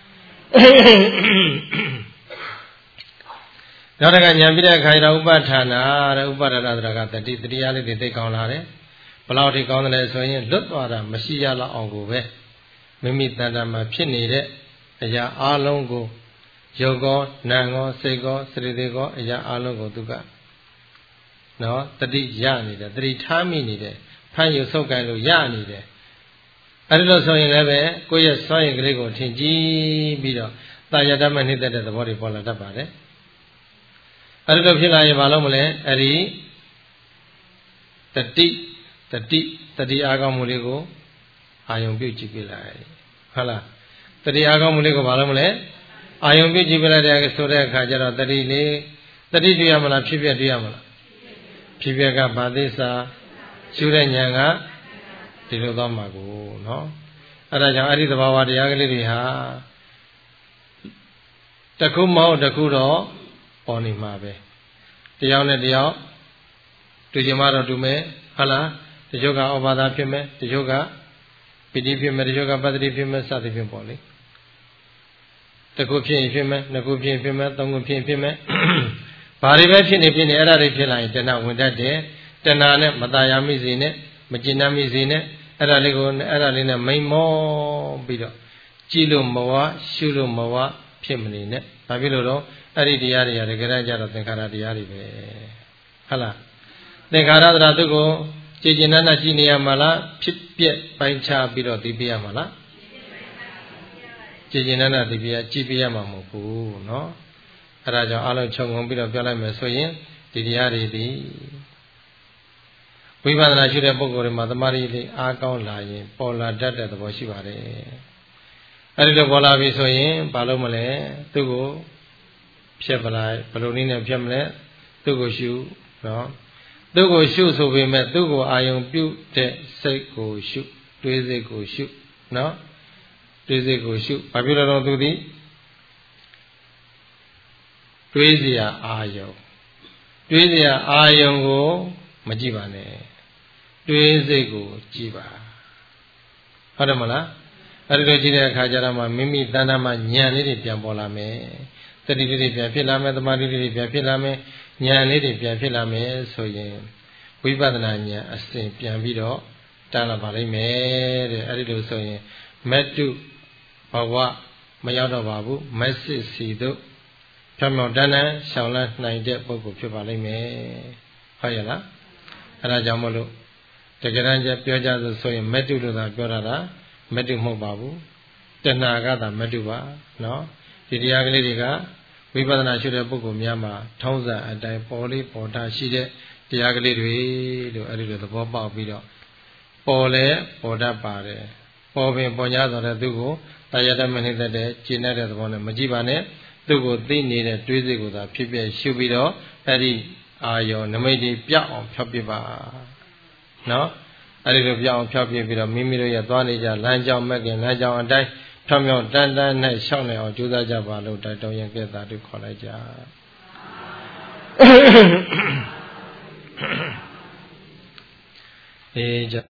S1: နောက်တစ်ခါဉာဏ်ပြီးတဲ့အခါကျတော့ဥပဋ္ဌာနာတဲ့ဥပဋ္ဌာနာဆိုတာကတတိတရားလေးတွေသိကောင်းလာတယ်ဘယ်လောက်ထိကောင်းတယ်လဲဆိုရင်လွတ်သွားတာမရှိရလောက်အောင်ကိုပဲမိမိတဏ္ဍာမှာဖြစ်နေတဲ့အရာအလုံးကိုယုတ်ကောနာမ်ကောစိတ်ကောစရိတေကောအရာအလုံးကိုသူကနော်တတိရနေတယ်တတိထားမိနေတယ်ဖန်ယူဆုပ်ကန်လို့ရနေတယ်အဲဒီလိုဆိုရင်လည်းပဲကိုယ့်ရဲ့စွမ်းရည်ကလေးကိုထင်ကြည့်ပြီးတော့တာယတမနှိမ့်တဲ့သဘောတွေပေါ်လာတတ်ပါတယ်အဲဒီလိုဖြစ်လာရင်ဘာလို့မလဲအဲဒီတတိတတိတတိအားကောင်းမှုလေးကိုအာယုံပြုတ်ကြည့်ပြလိုက်ဟုတ်လားတတိအားကောင်းမှုလေးကိုဘာလို့မလဲအာယုံပြုတ်ကြည့်ပြလိုက်တဲ့ဆိုတဲ့အခါကျတော့တတိလေးတတိတွေ့ရမလားဖြစ်ပြတွေ့ရမလားဖြစ်ပြကဘာသစ္စာရှုတဲ့ဉာဏ်ကဒီလိုသွားမှာကိုနော်အဲဒါကြောင့်အဲ့ဒီသဘာဝတရားကလေးတွေဟာတခုမဟုတ်တခုတော့ပေါ်နေမှာပဲတရားနဲ့တရားတွေ့ကြမှာတော့တူမယ်ဟုတ်လားတချို့ကဩဘာသာဖြစ်မယ်တချို့ကပိဋိဖြစ်မယ်တချို့ကပတ္တိဖြစ်မယ်စသဖြင့်ပေါ့လေတခုဖြစ်ရင်ဖြစ်မယ်နှစ်ခုဖြစ်ရင်ဖြစ်မယ်သုံးခုဖြစ်ရင်ဖြစ်မယ်ဘာတွေပဲဖြစ်နေဖြစ်နေအဲ့ဒါတွေဖြစ်လာရင်တဏှာဝင်တတ်တယ်တဏှာနဲ့မตายာမိစေနဲ့မကျင်နာမိစေနဲ့အဲ့ဒါလေးကိုအဲ့ဒါလေးနဲ့မိန်မောပြီးတော့ကြည့်လို့မဝရှုလို့မဝဖြစ်မနေနဲ့ဘာဖြစ်လို့တော့အဲ့ဒီတရားတွေကတကယ်တမ်းကျတော့သင်္ခါရတရားတွေပဲဟုတ်လားသင်္ခါရသရာသူကိုကျေကျင်နာနာကြည့်နေရမှာလားဖြစ်ပြက်ပိုင်းခြားပြီးတော့သိပြရမှာလားကျေကျင်နာနာသိပြရကြည့်ပြရမှာမဟုတ်ဘူးเนาะအဲ့ဒါကြောင့်အလုံးခြုံငုံပြီးတော့ပြောလိုက်မယ်ဆိုရင်ဒီတရားတွေဒီဝိပဿနာရှုတဲ့ပုဂ္ဂိုလ်တွေမှာသမာဓိလေးအားကောင်းလာရင်ပေါ်လာတတ်တဲ့သဘောရှိပါတယ်အဲ့ဒီလိုပေါ်လာပြီဆိုရင်ဘာလို့မလဲသူ့ကိုဖြတ်ပလိုက်ဘယ်လိုနည်းနဲ့ဖြတ်မလဲသူ့ကိုရှုเนาะသူ့ကိုရှုဆိုပေမဲ့သူ့ကိုအာယုံပြုတဲ့စိတ်ကိုရှုတွေးစိတ်ကိုရှုเนาะတွေးစိတ်ကိုရှုဘာဖြစ်လို့တော့သူသည်တွေးเสียအာယုံတွေးเสียအာယုံကိုမကြည့်ပါနဲ့တွေးစိတ်ကိုကြည့်ပါဟုတ်တယ်မလားအဲ့ဒီလိုကြည့်တဲ့အခါကျတော့မှမိမိတဏ္ဍာမှာဉာဏ်လေးတွေပြန်ပေါ်လာမယ်တတိလေးတွေပြန်ဖြစ်လာမယ်သမာဓိလေးတွေပြန်ဖြစ်လာမယ်ဉာဏ်လေးတွေပြန်ဖြစ်လာမယ်ဆိုရင်ဝိပဿနာဉာဏ်အစဉ်ပြန်ပြီးတော့တန်းလာပါလိမ့်မယ်တဲ့အဲ့ဒီလိုဆိုရင်မတ္တုဘဝမရောက်တော့ပါဘူးမက်စစ်စီတို့ဖြောင်းဖြောင်းတန်းတန်းရှောင်လန်းနိုင်တဲ့ပုဂ္ဂိုလ်ဖြစ်ပါလိမ့်မယ်ဟုတ်ရဲ့လားအဲ့ဒါကြောင့်မလို့တကယ်တမ်းကျပြောကြဆိုရင်မတ္တုလို့သာပြောတာလားမတ္တုမဟုတ်ပါဘူးတဏှာကသာမတ္တုပါနော်ဒီတရားကလေးတွေကဝိပဿနာရှုတဲ့ပုဂ္ဂိုလ်များမှာထုံးစံအတိုင်းပေါ်လေးပေါ်တာရှိတဲ့တရားကလေးတွေလို့အဲ့ဒီလိုသဘောပေါက်ပြီးတော့ပေါ်လဲပေါ်တတ်ပါတယ်ပေါ်ပင်ပေါ်냐ဆိုတဲ့သူကိုတာယတမနိသက်တဲ့ကျင့်တဲ့သဘောနဲ့မကြည့်ပါနဲ့သူ့ကိုသိနေတဲ့တွေးစိတ်ကိုသာဖြစ်ဖြစ်ရှုပြီးတော့အဲ့ဒီအာယောနမိတ်တွေပြောက်အောင်ဖြောက်ပြပါနော်အဲ့ဒီလိုပြောက်အောင်ဖြောက်ပြပြီးတော့မိမိတို့ရဲ့သွားနေကြလမ်းကြောင်းမဲ့ခင်လမ်းကြောင်းအတိုင်းဖြောင်းဖြောင်းတန်းတန်းနဲ့ရှောက်နေအောင်ကြိုးစားကြပါလို့တိုက်တွန်းရင်ပြတာတို့ခေါ်လိုက်ကြအေး